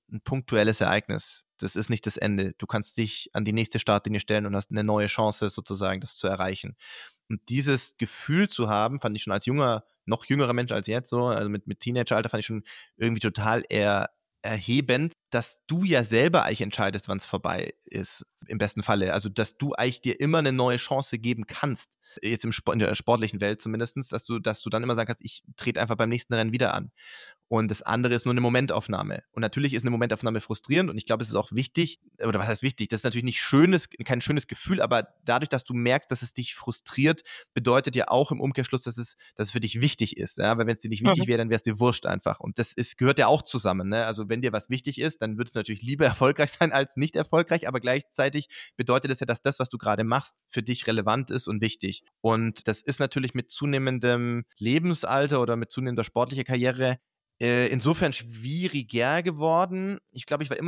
ein punktuelles Ereignis. Das ist nicht das Ende. Du kannst dich an die nächste Startlinie stellen und hast eine neue Chance sozusagen, das zu erreichen. Und dieses Gefühl zu haben, fand ich schon als noch jüngerer Mensch als jetzt so, also mit Teenageralter fand ich schon irgendwie total erhebend, dass du ja selber eigentlich entscheidest, wann es vorbei ist, im besten Falle. Also, dass du eigentlich dir immer eine neue Chance geben kannst, jetzt in der sportlichen Welt zumindest, dass du dann immer sagen kannst, ich trete einfach beim nächsten Rennen wieder an. Und das andere ist nur eine Momentaufnahme. Und natürlich ist eine Momentaufnahme frustrierend und ich glaube, es ist auch wichtig, oder was heißt wichtig? Das ist natürlich kein schönes Gefühl, aber dadurch, dass du merkst, dass es dich frustriert, bedeutet ja auch im Umkehrschluss, dass es für dich wichtig ist. Ja? Weil wenn es dir nicht wichtig wäre, dann wäre es dir wurscht einfach. Und das gehört ja auch zusammen. Ne? Also wenn dir was wichtig ist, dann würdest du natürlich lieber erfolgreich sein als nicht erfolgreich, aber gleichzeitig bedeutet es ja, dass das, was du gerade machst, für dich relevant ist und wichtig. Und das ist natürlich mit zunehmendem Lebensalter oder mit zunehmender sportlicher Karriere insofern schwieriger geworden. Ich glaube, ich war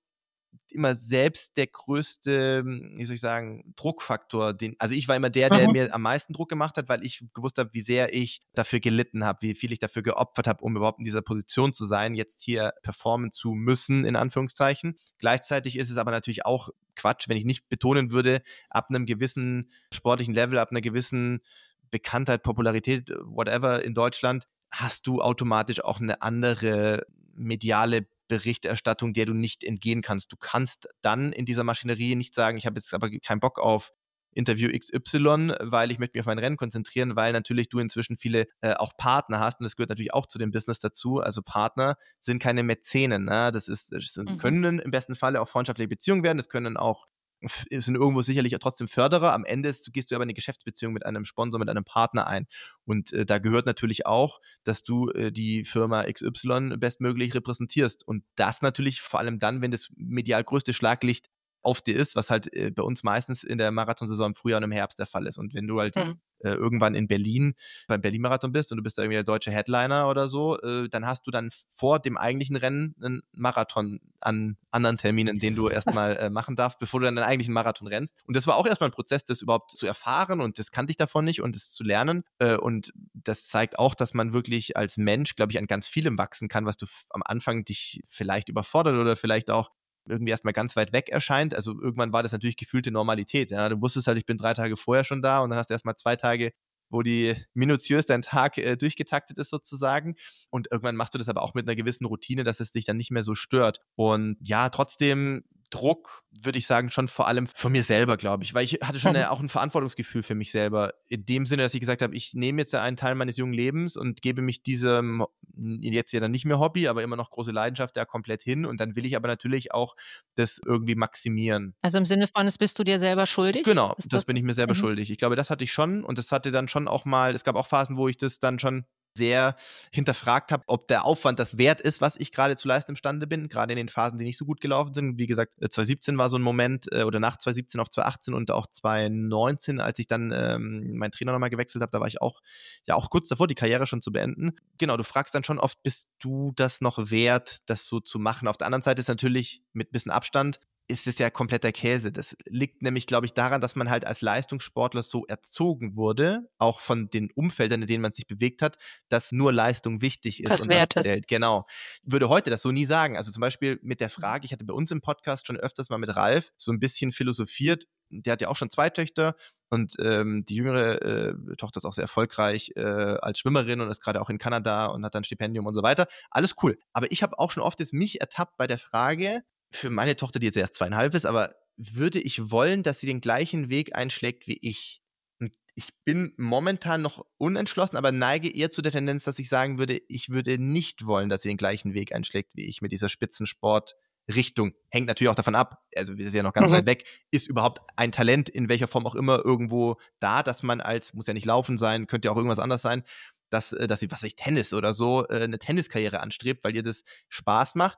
immer selbst der größte, wie soll ich sagen, Druckfaktor. Also ich war immer der mir am meisten Druck gemacht hat, weil ich gewusst habe, wie sehr ich dafür gelitten habe, wie viel ich dafür geopfert habe, um überhaupt in dieser Position zu sein, jetzt hier performen zu müssen, in Anführungszeichen. Gleichzeitig ist es aber natürlich auch Quatsch, wenn ich nicht betonen würde, ab einem gewissen sportlichen Level, ab einer gewissen Bekanntheit, Popularität, whatever in Deutschland, hast du automatisch auch eine andere mediale Berichterstattung, der du nicht entgehen kannst. Du kannst dann in dieser Maschinerie nicht sagen, ich habe jetzt aber keinen Bock auf Interview XY, weil ich möchte mich auf mein Rennen konzentrieren, weil natürlich du inzwischen viele auch Partner hast und das gehört natürlich auch zu dem Business dazu. Also Partner sind keine Mäzenen. Ne? Das können im besten Falle auch freundschaftliche Beziehungen werden, das können auch sind irgendwo sicherlich auch trotzdem Förderer. Am Ende gehst du aber eine Geschäftsbeziehung mit einem Sponsor, mit einem Partner ein. Und da gehört natürlich auch, dass du die Firma XY bestmöglich repräsentierst. Und das natürlich vor allem dann, wenn das medial größte Schlaglicht auf dir ist, was halt bei uns meistens in der Marathonsaison im Frühjahr und im Herbst der Fall ist. Und wenn du halt irgendwann in Berlin beim Berlin-Marathon bist und du bist da irgendwie der deutsche Headliner oder so, dann hast du dann vor dem eigentlichen Rennen einen Marathon an anderen Terminen, den du erstmal machen darfst, bevor du dann den eigentlichen Marathon rennst. Und das war auch erstmal ein Prozess, das überhaupt zu erfahren und das kannte ich davon nicht und das zu lernen. Und das zeigt auch, dass man wirklich als Mensch, glaube ich, an ganz vielem wachsen kann, was du am Anfang dich vielleicht überfordert oder vielleicht auch irgendwie erstmal ganz weit weg erscheint. Also irgendwann war das natürlich gefühlte Normalität. Ja? Du wusstest halt, ich bin 3 Tage vorher schon da und dann hast du erstmal 2 Tage, wo minutiös dein Tag durchgetaktet ist sozusagen. Und irgendwann machst du das aber auch mit einer gewissen Routine, dass es dich dann nicht mehr so stört. Und ja, trotzdem Druck, würde ich sagen, schon vor allem von mir selber, glaube ich. Weil ich hatte schon auch ein Verantwortungsgefühl für mich selber. In dem Sinne, dass ich gesagt habe, ich nehme jetzt einen Teil meines jungen Lebens und gebe mich diesem, jetzt ja dann nicht mehr Hobby, aber immer noch große Leidenschaft, ja komplett hin. Und dann will ich aber natürlich auch das irgendwie maximieren. Also im Sinne von, es bist du dir selber schuldig? Genau, das bin ich mir selber schuldig. Ich glaube, das hatte ich schon und das hatte dann schon auch mal, es gab auch Phasen, wo ich das dann schon sehr hinterfragt habe, ob der Aufwand das wert ist, was ich gerade zu leisten imstande bin, gerade in den Phasen, die nicht so gut gelaufen sind. Wie gesagt, 2017 war so ein Moment, oder nach 2017 auf 2018 und auch 2019, als ich dann meinen Trainer nochmal gewechselt habe, da war ich auch kurz davor, die Karriere schon zu beenden. Genau, du fragst dann schon oft, bist du das noch wert, das so zu machen? Auf der anderen Seite ist natürlich mit ein bisschen Abstand, ist es ja kompletter Käse. Das liegt nämlich, glaube ich, daran, dass man halt als Leistungssportler so erzogen wurde, auch von den Umfeldern, in denen man sich bewegt hat, dass nur Leistung wichtig ist und was zählt. Genau. Würde heute das so nie sagen. Also zum Beispiel mit der Frage, ich hatte bei uns im Podcast schon öfters mal mit Ralf so ein bisschen philosophiert. Der hat ja auch schon 2 Töchter und die jüngere Tochter ist auch sehr erfolgreich als Schwimmerin und ist gerade auch in Kanada und hat dann ein Stipendium und so weiter. Alles cool. Aber ich habe auch schon oft mich ertappt bei der Frage, für meine Tochter, die jetzt erst 2,5 ist, aber würde ich wollen, dass sie den gleichen Weg einschlägt wie ich? Und ich bin momentan noch unentschlossen, aber neige eher zu der Tendenz, dass ich sagen würde, ich würde nicht wollen, dass sie den gleichen Weg einschlägt wie ich mit dieser Spitzensport-Richtung. Hängt natürlich auch davon ab, also wir sind ja noch ganz weit weg, ist überhaupt ein Talent, in welcher Form auch immer, irgendwo da, dass man muss ja nicht laufen sein, könnte ja auch irgendwas anderes sein, dass sie, was weiß ich, Tennis oder so, eine Tenniskarriere anstrebt, weil ihr das Spaß macht.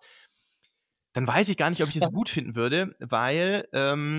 Dann weiß ich gar nicht, ob ich das gut finden würde, weil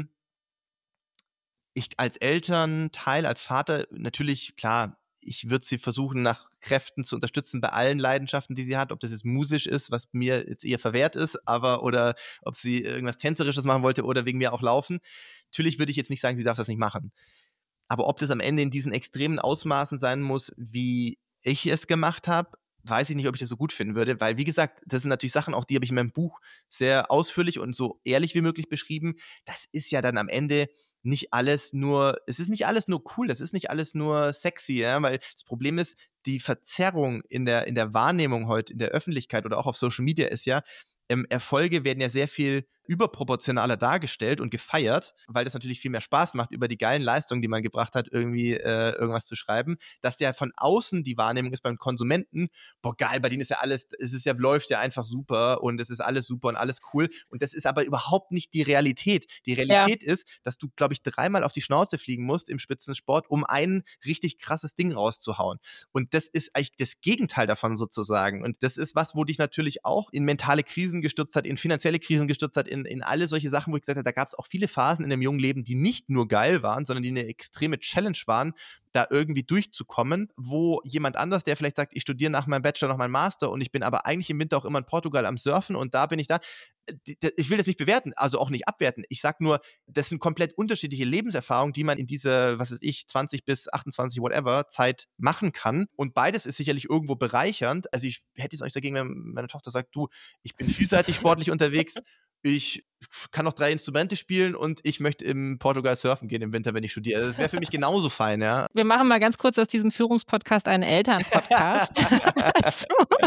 ich als Elternteil, als Vater natürlich, klar, ich würde sie versuchen, nach Kräften zu unterstützen bei allen Leidenschaften, die sie hat, ob das jetzt musisch ist, was mir jetzt eher verwehrt ist, oder ob sie irgendwas Tänzerisches machen wollte oder wegen mir auch laufen. Natürlich würde ich jetzt nicht sagen, sie darf das nicht machen. Aber ob das am Ende in diesen extremen Ausmaßen sein muss, wie ich es gemacht habe, weiß ich nicht, ob ich das so gut finden würde, weil, wie gesagt, das sind natürlich Sachen, auch die habe ich in meinem Buch sehr ausführlich und so ehrlich wie möglich beschrieben. Das ist ja dann am Ende es ist nicht alles nur cool, das ist nicht alles nur sexy, ja, weil das Problem ist, die Verzerrung in der Wahrnehmung heute, in der Öffentlichkeit oder auch auf Social Media ist ja, Erfolge werden ja sehr viel überproportionaler dargestellt und gefeiert, weil das natürlich viel mehr Spaß macht, über die geilen Leistungen, die man gebracht hat, irgendwie irgendwas zu schreiben, dass ja von außen die Wahrnehmung ist beim Konsumenten, boah geil, bei denen ist ja alles, läuft ja einfach super und es ist alles super und alles cool und das ist aber überhaupt nicht die Realität. Die Realität ist, dass du, glaube ich, 3-mal auf die Schnauze fliegen musst im Spitzensport, um ein richtig krasses Ding rauszuhauen. Und das ist eigentlich das Gegenteil davon sozusagen. Und das ist was, wo dich natürlich auch in mentale Krisen gestürzt hat, in finanzielle Krisen gestürzt hat, in alle solche Sachen, wo ich gesagt habe, da gab es auch viele Phasen in dem jungen Leben, die nicht nur geil waren, sondern die eine extreme Challenge waren, da irgendwie durchzukommen, wo jemand anders, der vielleicht sagt, ich studiere nach meinem Bachelor noch meinen Master und ich bin aber eigentlich im Winter auch immer in Portugal am Surfen und da bin ich da. Ich will das nicht bewerten, also auch nicht abwerten. Ich sage nur, das sind komplett unterschiedliche Lebenserfahrungen, die man in dieser, was weiß ich, 20 bis 28, whatever, Zeit machen kann. Und beides ist sicherlich irgendwo bereichernd. Also ich hätte es euch dagegen, wenn meine Tochter sagt, du, ich bin vielseitig sportlich unterwegs, ich kann noch 3 Instrumente spielen und ich möchte im Portugal surfen gehen im Winter, wenn ich studiere. Das wäre für mich genauso fein, ja. Wir machen mal ganz kurz aus diesem Führungspodcast einen Elternpodcast. Also,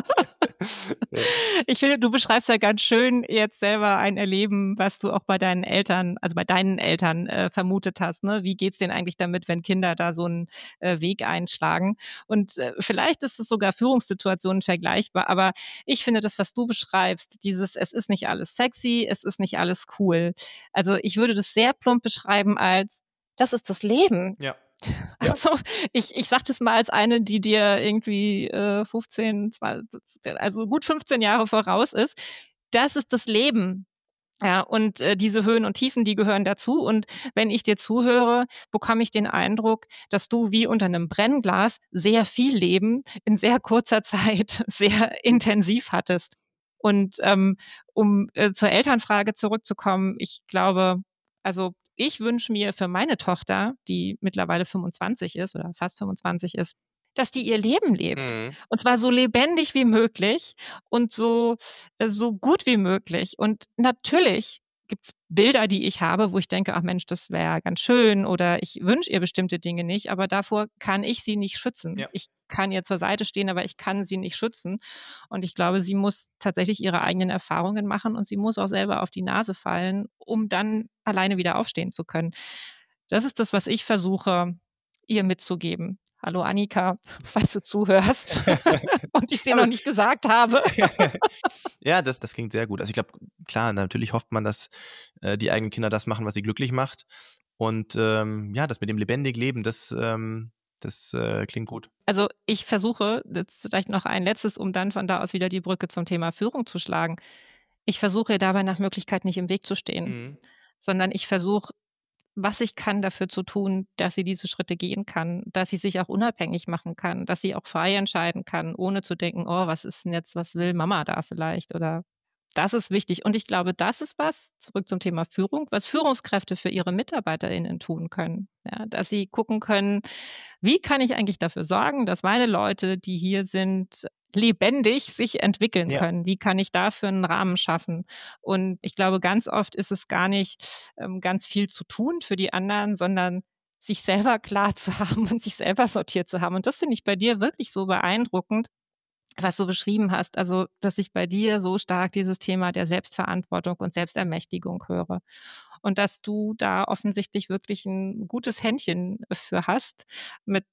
ich finde, du beschreibst ja ganz schön jetzt selber ein Erleben, was du auch bei deinen Eltern, also bei deinen Eltern vermutet hast. Ne? Wie geht's denen eigentlich damit, wenn Kinder da so einen Weg einschlagen? Und vielleicht ist es sogar Führungssituationen vergleichbar, aber ich finde das, was du beschreibst, es ist nicht alles sexy, es ist nicht alles cool. Also ich würde das sehr plump beschreiben als, das ist das Leben. Ja. Also ich sag das mal als eine, die dir irgendwie gut 15 Jahre voraus ist. Das ist das Leben. Ja, und diese Höhen und Tiefen, die gehören dazu. Und wenn ich dir zuhöre, bekomme ich den Eindruck, dass du wie unter einem Brennglas sehr viel Leben in sehr kurzer Zeit sehr intensiv hattest. Und um zur Elternfrage zurückzukommen, ich glaube, also ich wünsche mir für meine Tochter, die mittlerweile 25 ist oder fast 25 ist, dass die ihr Leben lebt. Mhm. Und zwar so lebendig wie möglich und so gut wie möglich. Und natürlich gibt's Bilder, die ich habe, wo ich denke, ach Mensch, das wäre ganz schön oder ich wünsche ihr bestimmte Dinge nicht, aber davor kann ich sie nicht schützen. Ja. Ich kann ihr zur Seite stehen, aber ich kann sie nicht schützen. Und ich glaube, sie muss tatsächlich ihre eigenen Erfahrungen machen und sie muss auch selber auf die Nase fallen, um dann alleine wieder aufstehen zu können. Das ist das, was ich versuche, ihr mitzugeben. Hallo Annika, falls du zuhörst und ich es dir noch nicht gesagt habe. Ja, das klingt sehr gut. Also ich glaube, klar, natürlich hofft man, dass die eigenen Kinder das machen, was sie glücklich macht. Und ja, das mit dem lebendig Leben, das klingt gut. Also ich versuche, jetzt vielleicht noch ein letztes, um dann von da aus wieder die Brücke zum Thema Führung zu schlagen. Ich versuche dabei nach Möglichkeit nicht im Weg zu stehen, sondern ich versuche, was ich kann, dafür zu tun, dass sie diese Schritte gehen kann, dass sie sich auch unabhängig machen kann, dass sie auch frei entscheiden kann, ohne zu denken, oh, was ist denn jetzt, was will Mama da vielleicht oder das ist wichtig. Und ich glaube, das ist zurück zum Thema Führung, was Führungskräfte für ihre MitarbeiterInnen tun können. Ja, dass sie gucken können, wie kann ich eigentlich dafür sorgen, dass meine Leute, die hier sind, lebendig sich entwickeln können. Wie kann ich dafür einen Rahmen schaffen? Und ich glaube, ganz oft ist es gar nicht ganz viel zu tun für die anderen, sondern sich selber klar zu haben und sich selber sortiert zu haben. Und das finde ich bei dir wirklich so beeindruckend, was du beschrieben hast. Also, dass ich bei dir so stark dieses Thema der Selbstverantwortung und Selbstermächtigung höre. Und dass du da offensichtlich wirklich ein gutes Händchen für hast mit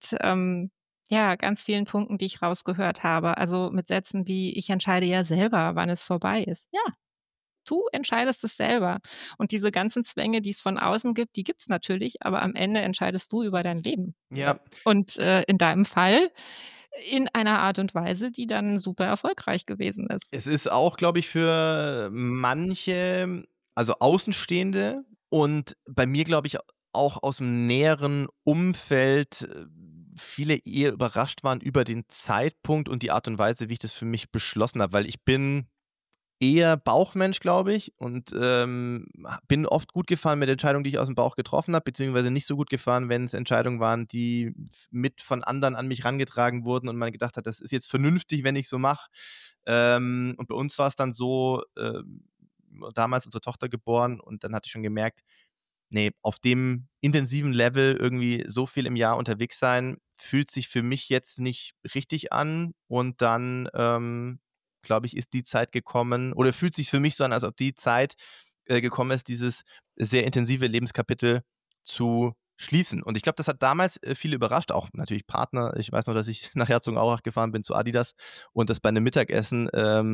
ganz vielen Punkten, die ich rausgehört habe. Also mit Sätzen wie, ich entscheide ja selber, wann es vorbei ist. Ja, du entscheidest es selber. Und diese ganzen Zwänge, die es von außen gibt, die gibt's natürlich, aber am Ende entscheidest du über dein Leben. Ja. Und in deinem Fall in einer Art und Weise, die dann super erfolgreich gewesen ist. Es ist auch, glaube ich, für manche, also Außenstehende und bei mir, glaube ich, auch aus dem näheren Umfeld viele eher überrascht waren über den Zeitpunkt und die Art und Weise, wie ich das für mich beschlossen habe, weil ich bin eher Bauchmensch, glaube ich, und bin oft gut gefahren mit Entscheidungen, die ich aus dem Bauch getroffen habe, beziehungsweise nicht so gut gefahren, wenn es Entscheidungen waren, die mit von anderen an mich rangetragen wurden und man gedacht hat, das ist jetzt vernünftig, wenn ich so mache. Und bei uns war es dann so, damals unsere Tochter geboren und dann hatte ich schon gemerkt, nee, auf dem intensiven Level irgendwie so viel im Jahr unterwegs sein, fühlt sich für mich jetzt nicht richtig an und dann glaube ich, ist die Zeit gekommen oder fühlt sich für mich so an, als ob die Zeit gekommen ist, dieses sehr intensive Lebenskapitel zu schließen. Und ich glaube, das hat damals viele überrascht, auch natürlich Partner. Ich weiß noch, dass ich nach Herzogenaurach gefahren bin zu Adidas und das bei einem Mittagessen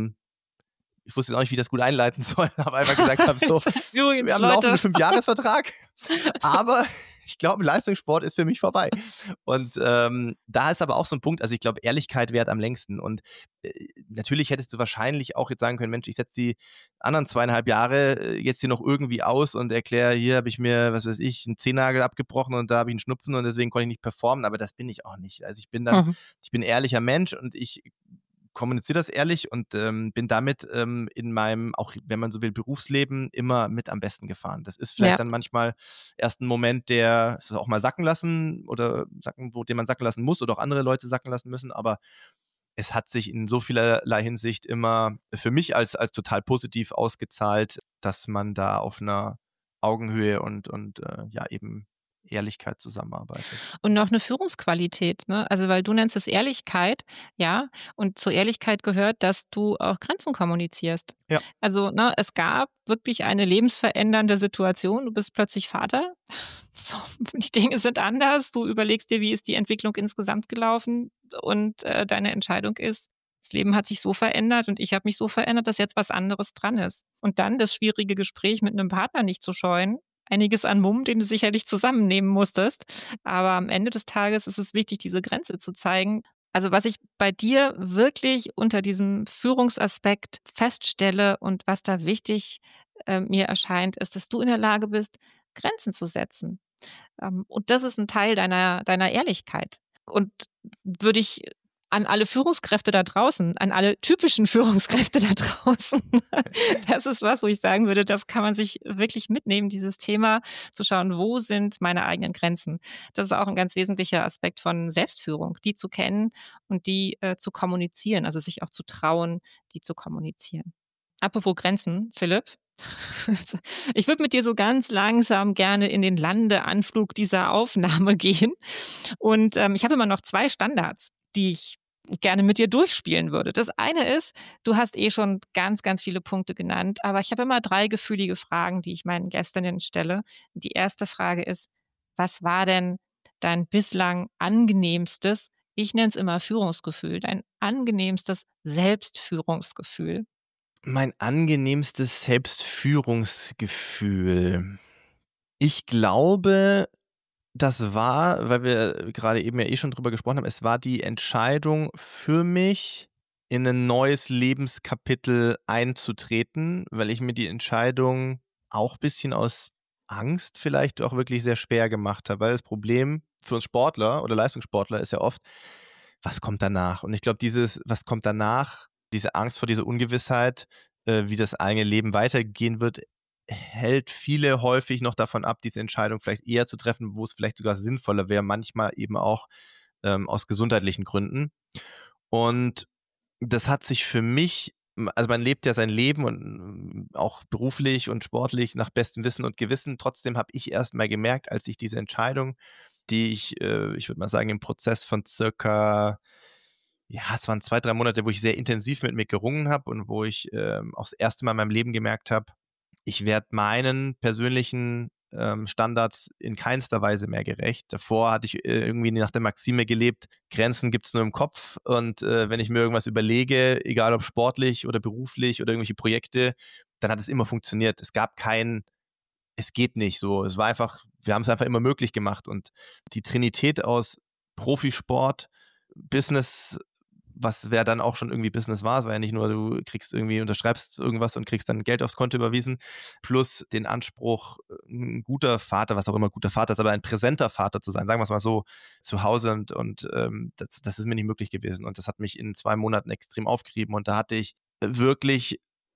ich wusste jetzt auch nicht, wie ich das gut einleiten soll, aber einfach gesagt habe, so, Übrigens, wir haben einen laufenden 5-Jahres-Vertrag, aber ich glaube, Leistungssport ist für mich vorbei. Und da ist aber auch so ein Punkt, also ich glaube, Ehrlichkeit währt am längsten. Und natürlich hättest du wahrscheinlich auch jetzt sagen können, Mensch, ich setze die anderen 2,5 Jahre jetzt hier noch irgendwie aus und erkläre, hier habe ich mir, was weiß ich, einen Zehennagel abgebrochen und da habe ich einen Schnupfen und deswegen konnte ich nicht performen, aber das bin ich auch nicht. Also ich bin ein ehrlicher Mensch und ich kommuniziere das ehrlich und bin damit in meinem, auch wenn man so will, Berufsleben immer mit am besten gefahren. Das ist vielleicht dann manchmal erst ein Moment, der es auch mal sacken lassen oder den man sacken lassen muss oder auch andere Leute sacken lassen müssen, aber es hat sich in so vielerlei Hinsicht immer für mich als total positiv ausgezahlt, dass man da auf einer Augenhöhe und ja eben Ehrlichkeit zusammenarbeitet. Und noch eine Führungsqualität, ne? Also, weil du nennst es Ehrlichkeit, ja, und zur Ehrlichkeit gehört, dass du auch Grenzen kommunizierst. Ja. Also, ne, es gab wirklich eine lebensverändernde Situation. Du bist plötzlich Vater. So, die Dinge sind anders. Du überlegst dir, wie ist die Entwicklung insgesamt gelaufen und deine Entscheidung ist, das Leben hat sich so verändert und ich habe mich so verändert, dass jetzt was anderes dran ist. Und dann das schwierige Gespräch mit einem Partner nicht zu scheuen, einiges an Mumm, den du sicherlich zusammennehmen musstest. Aber am Ende des Tages ist es wichtig, diese Grenze zu zeigen. Also was ich bei dir wirklich unter diesem Führungsaspekt feststelle und was da wichtig mir erscheint, ist, dass du in der Lage bist, Grenzen zu setzen. Und das ist ein Teil deiner Ehrlichkeit. Und würde ich an alle Führungskräfte da draußen, an alle typischen Führungskräfte da draußen. Das ist was, wo ich sagen würde, das kann man sich wirklich mitnehmen, dieses Thema, zu schauen, wo sind meine eigenen Grenzen. Das ist auch ein ganz wesentlicher Aspekt von Selbstführung, die zu kennen und die zu kommunizieren, also sich auch zu trauen, die zu kommunizieren. Apropos Grenzen, Philipp. Ich würde mit dir so ganz langsam gerne in den Landeanflug dieser Aufnahme gehen. Und ich habe immer noch 2 Standards, die ich gerne mit dir durchspielen würde. Das eine ist, du hast schon ganz, ganz viele Punkte genannt, aber ich habe immer 3 gefühlige Fragen, die ich meinen Gästinnen stelle. Die erste Frage ist, was war denn dein bislang angenehmstes, ich nenne es immer Führungsgefühl, dein angenehmstes Selbstführungsgefühl? Mein angenehmstes Selbstführungsgefühl. Ich glaube, das war, weil wir gerade eben ja schon drüber gesprochen haben, es war die Entscheidung für mich, in ein neues Lebenskapitel einzutreten, weil ich mir die Entscheidung auch ein bisschen aus Angst vielleicht auch wirklich sehr schwer gemacht habe. Weil das Problem für uns Sportler oder Leistungssportler ist ja oft, was kommt danach? Und ich glaube, dieses, was kommt danach, diese Angst vor dieser Ungewissheit, wie das eigene Leben weitergehen wird, hält viele häufig noch davon ab, diese Entscheidung vielleicht eher zu treffen, wo es vielleicht sogar sinnvoller wäre, manchmal eben auch aus gesundheitlichen Gründen. Und das hat sich für mich, also man lebt ja sein Leben und auch beruflich und sportlich nach bestem Wissen und Gewissen. Trotzdem habe ich erst mal gemerkt, als ich diese Entscheidung, die ich würde mal sagen, im Prozess von circa, ja, es waren 2, 3 Monate, wo ich sehr intensiv mit mir gerungen habe und wo ich auch das erste Mal in meinem Leben gemerkt habe, ich werde meinen persönlichen Standards in keinster Weise mehr gerecht. Davor hatte ich irgendwie nach der Maxime gelebt, Grenzen gibt es nur im Kopf und wenn ich mir irgendwas überlege, egal ob sportlich oder beruflich oder irgendwelche Projekte, dann hat es immer funktioniert. Es gab es geht nicht so. Es war einfach, wir haben es einfach immer möglich gemacht und die Trinität aus Profisport, Business, wer dann auch schon irgendwie Business war. Es war ja nicht nur, du unterschreibst irgendwas und kriegst dann Geld aufs Konto überwiesen, plus den Anspruch, ein guter Vater, was auch immer guter Vater ist, aber ein präsenter Vater zu sein, sagen wir es mal so, zu Hause und das ist mir nicht möglich gewesen und das hat mich in 2 Monaten extrem aufgerieben und da hatte ich wirklich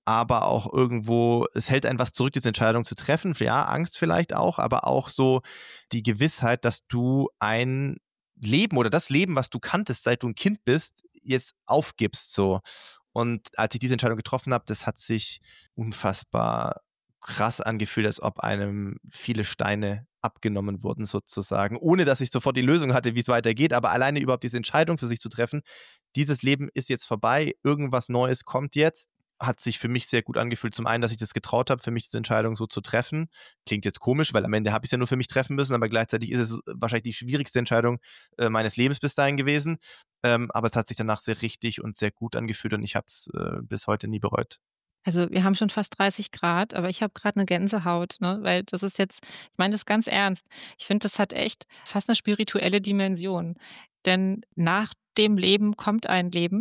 aber auch irgendwo, es hält einen was zurück, diese Entscheidung zu treffen. Ja, Angst vielleicht auch, aber auch so die Gewissheit, dass du ein Leben oder das Leben, was du kanntest, seit du ein Kind bist, jetzt aufgibst so. Und als ich diese Entscheidung getroffen habe, das hat sich unfassbar krass angefühlt, als ob einem viele Steine abgenommen wurden sozusagen, ohne dass ich sofort die Lösung hatte, wie es weitergeht, aber alleine überhaupt diese Entscheidung für sich zu treffen, dieses Leben ist jetzt vorbei, irgendwas Neues kommt jetzt, hat sich für mich sehr gut angefühlt. Zum einen, dass ich das getraut habe, für mich diese Entscheidung so zu treffen. Klingt jetzt komisch, weil am Ende habe ich es ja nur für mich treffen müssen, aber gleichzeitig ist es wahrscheinlich die schwierigste Entscheidung meines Lebens bis dahin gewesen. Aber es hat sich danach sehr richtig und sehr gut angefühlt und ich habe es bis heute nie bereut. Also wir haben schon fast 30 Grad, aber ich habe gerade eine Gänsehaut, ne? Weil das ist jetzt, ich meine das ganz ernst. Ich finde, das hat echt fast eine spirituelle Dimension. Denn nach dem Leben kommt ein Leben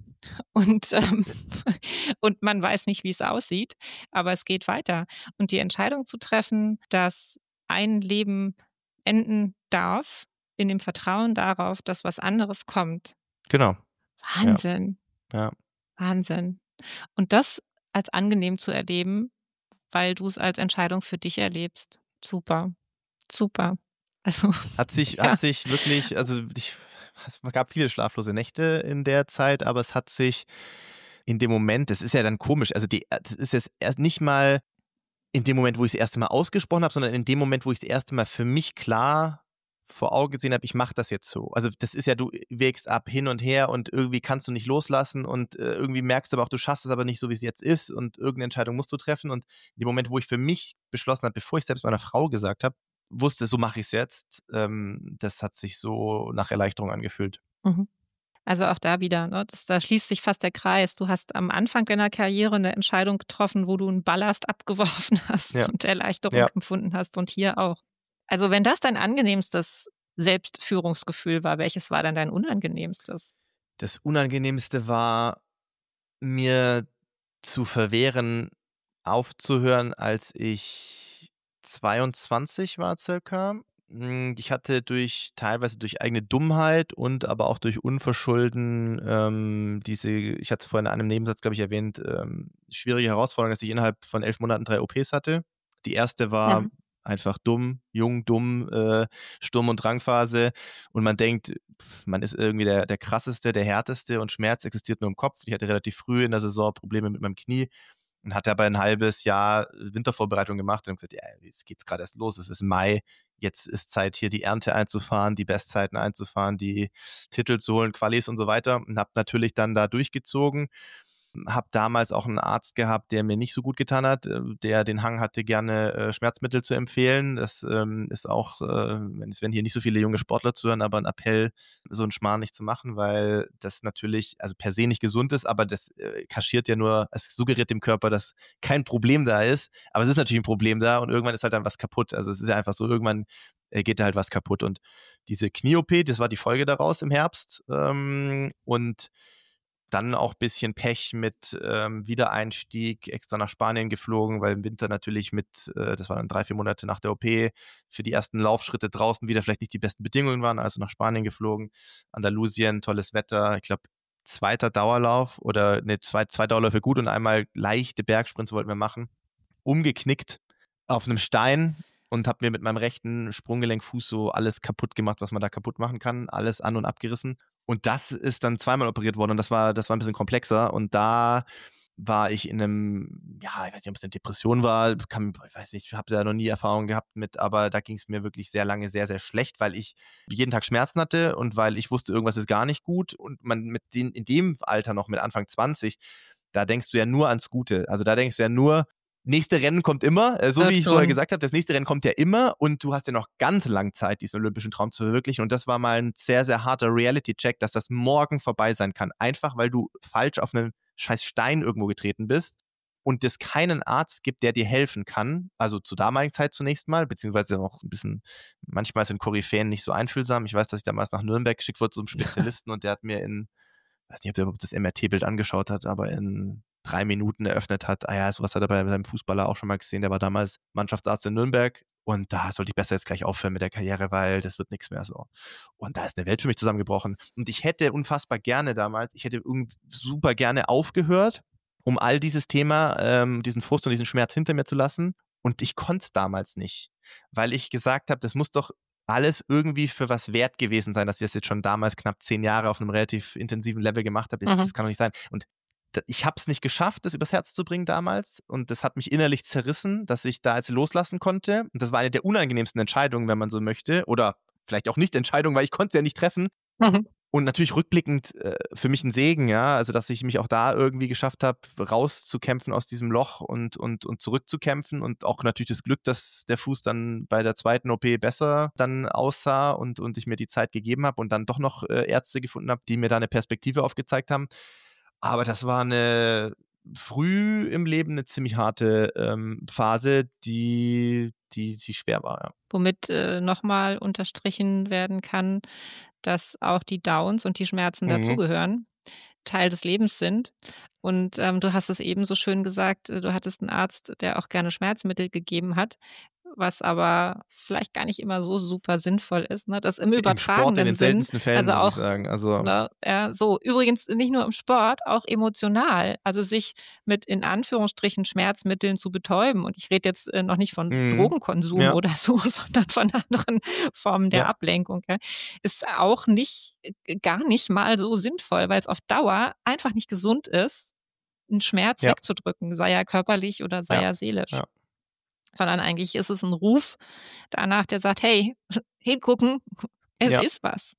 und, und man weiß nicht, wie es aussieht, aber es geht weiter. Und die Entscheidung zu treffen, dass ein Leben enden darf, in dem Vertrauen darauf, dass was anderes kommt. Genau. Wahnsinn. Ja. Wahnsinn. Und das als angenehm zu erleben, weil du es als Entscheidung für dich erlebst. Super. Super. Also Hat sich wirklich, also es gab viele schlaflose Nächte in der Zeit, aber es hat sich in dem Moment, das ist ja dann komisch, also das ist jetzt erst nicht mal in dem Moment, wo ich es das erste Mal ausgesprochen habe, sondern in dem Moment, wo ich das erste Mal für mich klar vor Augen gesehen habe, ich mache das jetzt so. Also das ist ja, du wägst ab hin und her und irgendwie kannst du nicht loslassen und irgendwie merkst du aber auch, du schaffst es aber nicht so, wie es jetzt ist und irgendeine Entscheidung musst du treffen und in dem Moment, wo ich für mich beschlossen habe, bevor ich selbst meiner Frau gesagt habe, wusste, so mache ich es jetzt, das hat sich so nach Erleichterung angefühlt. Mhm. Also auch da wieder, ne? Da schließt sich fast der Kreis. Du hast am Anfang deiner Karriere eine Entscheidung getroffen, wo du einen Ballast abgeworfen hast und Erleichterung empfunden hast und hier auch. Also wenn das dein angenehmstes Selbstführungsgefühl war, welches war dann dein unangenehmstes? Das Unangenehmste war, mir zu verwehren, aufzuhören, als ich 22 war circa. Ich hatte teilweise durch eigene Dummheit und aber auch durch Unverschulden ich hatte es vorhin in einem Nebensatz, glaube ich, erwähnt, schwierige Herausforderung, dass ich innerhalb von 11 Monaten 3 OPs hatte. Die erste war einfach dumm, jung, dumm, Sturm- und Drangphase und man denkt, man ist irgendwie der krasseste, der härteste und Schmerz existiert nur im Kopf. Ich hatte relativ früh in der Saison Probleme mit meinem Knie und hatte aber ein halbes Jahr Wintervorbereitung gemacht und gesagt, ja, jetzt geht's gerade erst los, es ist Mai, jetzt ist Zeit hier die Ernte einzufahren, die Bestzeiten einzufahren, die Titel zu holen, Qualis und so weiter und habe natürlich dann da durchgezogen. Habe damals auch einen Arzt gehabt, der mir nicht so gut getan hat, der den Hang hatte, gerne Schmerzmittel zu empfehlen. Das ist auch, es werden hier nicht so viele junge Sportler zuhören, aber ein Appell, so einen Schmarrn nicht zu machen, weil das natürlich, also per se nicht gesund ist, aber das kaschiert ja nur, es suggeriert dem Körper, dass kein Problem da ist, aber es ist natürlich ein Problem da und irgendwann ist halt dann was kaputt. Also es ist ja einfach so, irgendwann geht da halt was kaputt und diese Knie-OP, das war die Folge daraus im Herbst und dann auch ein bisschen Pech mit Wiedereinstieg, extra nach Spanien geflogen, weil im Winter natürlich das war dann 3-4 Monate nach der OP, für die ersten Laufschritte draußen wieder vielleicht nicht die besten Bedingungen waren, also nach Spanien geflogen, Andalusien, tolles Wetter, ich glaube, zweiter Dauerlauf oder zwei Dauerläufe gut und einmal leichte Bergsprints wollten wir machen, umgeknickt auf einem Stein und habe mir mit meinem rechten Sprunggelenkfuß so alles kaputt gemacht, was man da kaputt machen kann, alles an- und abgerissen. Und das ist dann zweimal operiert worden und das war ein bisschen komplexer und da war ich in einem, ja, ich weiß nicht, ob es eine Depression war, ich weiß nicht, ich habe da noch nie Erfahrung gehabt mit, aber da ging es mir wirklich sehr lange sehr, sehr schlecht, weil ich jeden Tag Schmerzen hatte und weil ich wusste, irgendwas ist gar nicht gut und man in dem Alter noch mit Anfang 20, da denkst du ja nur ans Gute, also da denkst du ja nur, nächste Rennen kommt immer, so wie ich vorher gesagt habe, das nächste Rennen kommt ja immer und du hast ja noch ganz lang Zeit, diesen olympischen Traum zu verwirklichen und das war mal ein sehr, sehr harter Reality-Check, dass das morgen vorbei sein kann, einfach weil du falsch auf einen scheiß Stein irgendwo getreten bist und es keinen Arzt gibt, der dir helfen kann, also zur damaligen Zeit zunächst mal, beziehungsweise auch ein bisschen, manchmal sind Koryphäen nicht so einfühlsam, ich weiß, dass ich damals nach Nürnberg geschickt wurde zum Spezialisten und der hat mir ich weiß nicht, ob der überhaupt das MRT-Bild angeschaut hat, aber in 3 Minuten eröffnet hat, sowas hat er bei seinem Fußballer auch schon mal gesehen, der war damals Mannschaftsarzt in Nürnberg und da sollte ich besser jetzt gleich aufhören mit der Karriere, weil das wird nichts mehr so. Und da ist eine Welt für mich zusammengebrochen und ich hätte unfassbar gerne damals, super gerne aufgehört, um all dieses Thema, diesen Frust und diesen Schmerz hinter mir zu lassen. Und ich konnte es damals nicht, weil ich gesagt habe, das muss doch alles irgendwie für was wert gewesen sein, dass ich das jetzt schon damals knapp 10 Jahre auf einem relativ intensiven Level gemacht habe. Das kann doch nicht sein. Und ich habe es nicht geschafft, das übers Herz zu bringen damals. Und das hat mich innerlich zerrissen, dass ich da jetzt loslassen konnte. Und das war eine der unangenehmsten Entscheidungen, wenn man so möchte. Oder vielleicht auch nicht Entscheidungen, weil ich konnte es ja nicht treffen. Und natürlich rückblickend für mich ein Segen, ja, also dass ich mich auch da irgendwie geschafft habe, rauszukämpfen aus diesem Loch und zurückzukämpfen und auch natürlich das Glück, dass der Fuß dann bei der zweiten OP besser dann aussah und ich mir die Zeit gegeben habe und dann doch noch Ärzte gefunden habe, die mir da eine Perspektive aufgezeigt haben. Aber das war früh im Leben eine ziemlich harte Phase, die schwer war, ja. Womit nochmal unterstrichen werden kann, dass auch die Downs und die Schmerzen dazugehören, Teil des Lebens sind. Und du hast es eben so schön gesagt, du hattest einen Arzt, der auch gerne Schmerzmittel gegeben hat, was aber vielleicht gar nicht immer so super sinnvoll ist, ne? Das im übertragenen in den Sinn, seltensten Fällen, also muss auch, ich sagen. Also, ne, so übrigens nicht nur im Sport, auch emotional, also sich mit in Anführungsstrichen Schmerzmitteln zu betäuben. Und ich rede jetzt noch nicht von Drogenkonsum ja. oder so, sondern von anderen Formen der Ablenkung, ja, ist auch gar nicht mal so sinnvoll, weil es auf Dauer einfach nicht gesund ist, einen Schmerz wegzudrücken, sei er körperlich oder sei er seelisch. Ja. Sondern eigentlich ist es ein Ruf danach, der sagt, hey, hingucken, es ist was.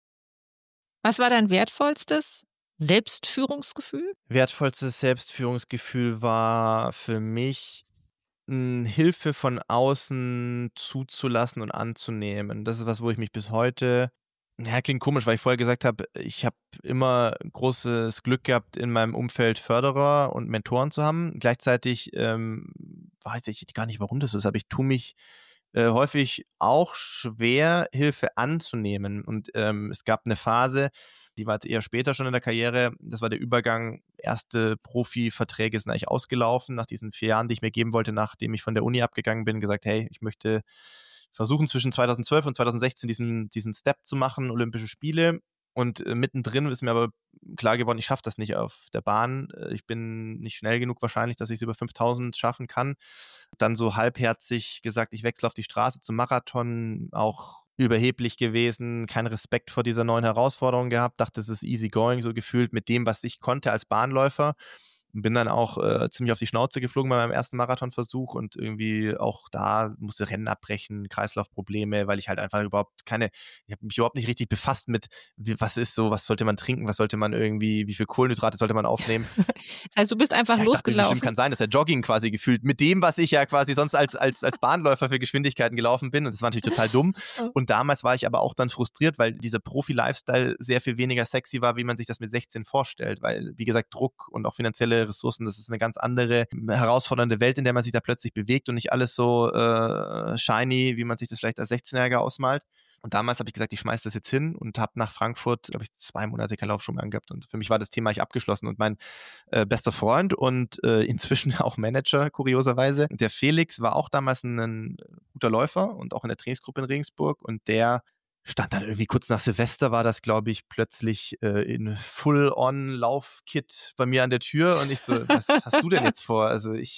Was war dein wertvollstes Selbstführungsgefühl? Wertvollstes Selbstführungsgefühl war für mich, Hilfe von außen zuzulassen und anzunehmen. Das ist was, wo ich mich bis heute, ja, klingt komisch, weil ich vorher gesagt habe, ich habe immer großes Glück gehabt, in meinem Umfeld Förderer und Mentoren zu haben. Gleichzeitig weiß ich gar nicht, warum das ist, aber ich tue mich häufig auch schwer, Hilfe anzunehmen. Und es gab eine Phase, die war jetzt eher später schon in der Karriere. Das war der Übergang, erste Profiverträge sind eigentlich ausgelaufen, nach diesen 4 Jahren, die ich mir geben wollte, nachdem ich von der Uni abgegangen bin, gesagt, hey, ich möchte versuchen, zwischen 2012 und 2016 diesen Step zu machen, Olympische Spiele. Und mittendrin ist mir aber klar geworden, ich schaffe das nicht auf der Bahn. Ich bin nicht schnell genug wahrscheinlich, dass ich es über 5000 schaffen kann. Dann so halbherzig gesagt, ich wechsle auf die Straße zum Marathon, auch überheblich gewesen, keinen Respekt vor dieser neuen Herausforderung gehabt, dachte, es ist easy going, so gefühlt mit dem, was ich konnte als Bahnläufer. Bin dann auch ziemlich auf die Schnauze geflogen bei meinem ersten Marathonversuch und irgendwie auch da musste Rennen abbrechen, Kreislaufprobleme, weil ich halt einfach ich habe mich überhaupt nicht richtig befasst mit, was ist so, was sollte man trinken, was sollte man irgendwie, wie viel Kohlenhydrate sollte man aufnehmen. Das heißt, du bist einfach Ich dachte, wie losgelaufen. schlimm kann sein, dass der Jogging quasi gefühlt mit dem, was ich ja quasi sonst als Bahnläufer für Geschwindigkeiten gelaufen bin, und das war natürlich total dumm. Und damals war ich aber auch dann frustriert, weil dieser Profi-Lifestyle sehr viel weniger sexy war, wie man sich das mit 16 vorstellt, weil, wie gesagt, Druck und auch finanzielle Ressourcen, das ist eine ganz andere, herausfordernde Welt, in der man sich da plötzlich bewegt und nicht alles so shiny, wie man sich das vielleicht als 16-Jähriger ausmalt. Und damals habe ich gesagt, ich schmeiße das jetzt hin und habe nach Frankfurt, glaube ich, 2 Monate keinen Laufschuh mehr angehabt. Und für mich war das Thema eigentlich abgeschlossen. Und mein bester Freund und inzwischen auch Manager, kurioserweise, der Felix war auch damals ein guter Läufer und auch in der Trainingsgruppe in Regensburg. Und der stand dann irgendwie kurz nach Silvester, war das, glaube ich, plötzlich in Full-on-Laufkit bei mir an der Tür und ich so, was hast du denn jetzt vor? Also wir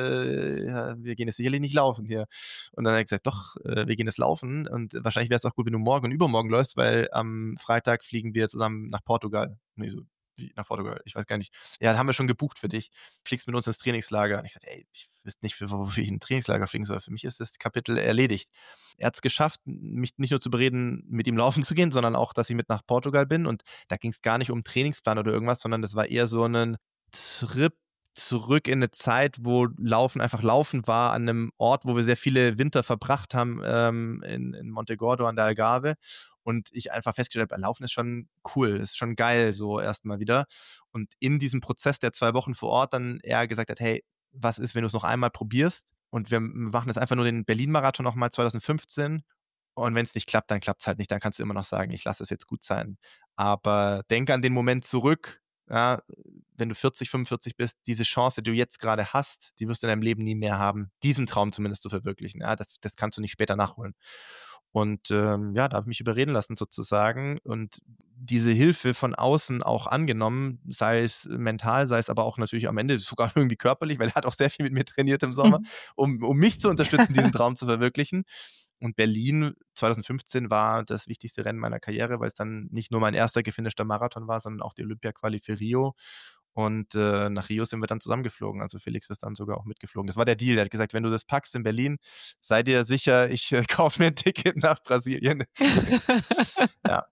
gehen jetzt sicherlich nicht laufen hier. Und dann hat er gesagt, doch, wir gehen jetzt laufen und wahrscheinlich wäre es auch gut, wenn du morgen und übermorgen läufst, weil am Freitag fliegen wir zusammen nach Portugal. Und ich so, wie nach Portugal? Ich weiß gar nicht. Ja, haben wir schon gebucht für dich. Fliegst mit uns ins Trainingslager. Und ich sagte, ey, ich wüsste nicht, wofür ich in ein Trainingslager fliegen soll. Für mich ist das Kapitel erledigt. Er hat es geschafft, mich nicht nur zu bereden, mit ihm laufen zu gehen, sondern auch, dass ich mit nach Portugal bin. Und da ging es gar nicht um einen Trainingsplan oder irgendwas, sondern das war eher so ein Trip zurück in eine Zeit, wo Laufen einfach Laufen war, an einem Ort, wo wir sehr viele Winter verbracht haben, in Montegordo an der Algarve. Und ich einfach festgestellt habe, Laufen ist schon cool, ist schon geil, so erstmal wieder. Und in diesem Prozess der 2 Wochen vor Ort dann er gesagt hat, hey, was ist, wenn du es noch einmal probierst? Und wir machen jetzt einfach nur den Berlin-Marathon nochmal 2015. Und wenn es nicht klappt, dann klappt es halt nicht. Dann kannst du immer noch sagen, ich lasse es jetzt gut sein. Aber denke an den Moment zurück, ja, wenn du 40, 45 bist, diese Chance, die du jetzt gerade hast, die wirst du in deinem Leben nie mehr haben, diesen Traum zumindest zu verwirklichen. Ja, das kannst du nicht später nachholen. Und da habe ich mich überreden lassen sozusagen und diese Hilfe von außen auch angenommen, sei es mental, sei es aber auch natürlich am Ende sogar irgendwie körperlich, weil er hat auch sehr viel mit mir trainiert im Sommer, um mich zu unterstützen, diesen Traum zu verwirklichen. Und Berlin 2015 war das wichtigste Rennen meiner Karriere, weil es dann nicht nur mein erster gefinischter Marathon war, sondern auch die Olympia-Quali für Rio. Und nach Rio sind wir dann zusammengeflogen. Also Felix ist dann sogar auch mitgeflogen. Das war der Deal. Der hat gesagt, wenn du das packst in Berlin, sei dir sicher, ich kaufe mir ein Ticket nach Brasilien. Ja.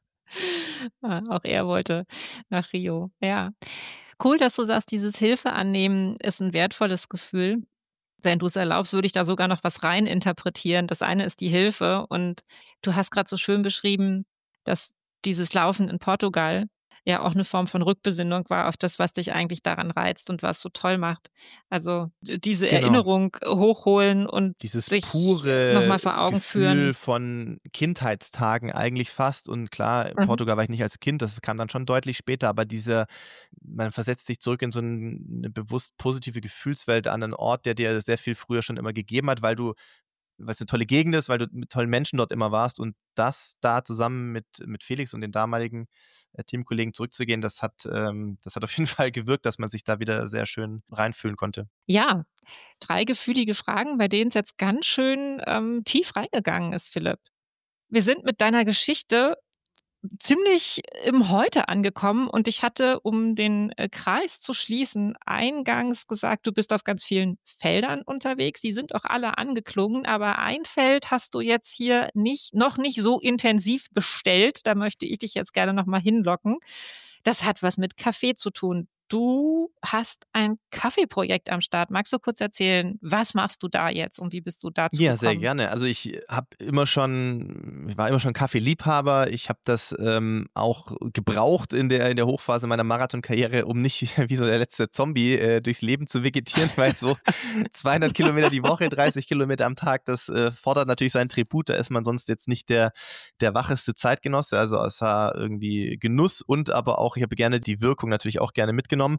Auch er wollte nach Rio. Ja. Cool, dass du sagst, dieses Hilfe annehmen ist ein wertvolles Gefühl. Wenn du es erlaubst, würde ich da sogar noch was rein interpretieren. Das eine ist die Hilfe und du hast gerade so schön beschrieben, dass dieses Laufen in Portugal ja auch eine Form von Rückbesinnung war auf das, was dich eigentlich daran reizt und was so toll macht. Also diese Genau. Erinnerung hochholen und Dieses sich pure nochmal vor Augen Gefühl führen. von Kindheitstagen eigentlich fast. Und klar, in Portugal war ich nicht als Kind, das kam dann schon deutlich später, aber man versetzt sich zurück in so eine bewusst positive Gefühlswelt an einen Ort, der dir sehr viel früher schon immer gegeben hat, weil es eine tolle Gegend ist, weil du mit tollen Menschen dort immer warst und das da zusammen mit Felix und den damaligen Teamkollegen zurückzugehen, das hat auf jeden Fall gewirkt, dass man sich da wieder sehr schön reinfühlen konnte. Ja, 3 gefühlige Fragen, bei denen es jetzt ganz schön tief reingegangen ist, Philipp. Wir sind mit deiner Geschichte ziemlich im Heute angekommen und ich hatte, um den Kreis zu schließen, eingangs gesagt, du bist auf ganz vielen Feldern unterwegs. Die sind auch alle angeklungen, aber ein Feld hast du jetzt hier noch nicht so intensiv bestellt. Da möchte ich dich jetzt gerne nochmal hinlocken. Das hat was mit Kaffee zu tun. Du hast ein Kaffeeprojekt am Start. Magst du kurz erzählen, was machst du da jetzt und wie bist du dazu Ja, gekommen? sehr gerne. Also ich war immer schon Kaffeeliebhaber. Ich habe das auch gebraucht in der Hochphase meiner Marathonkarriere, um nicht wie so der letzte Zombie durchs Leben zu vegetieren, weil so 200 Kilometer die Woche, 30 Kilometer am Tag, das fordert natürlich seinen Tribut. Da ist man sonst jetzt nicht der wacheste Zeitgenosse. Also es war irgendwie Genuss und aber auch, ich habe gerne die Wirkung natürlich auch gerne mitgenommen.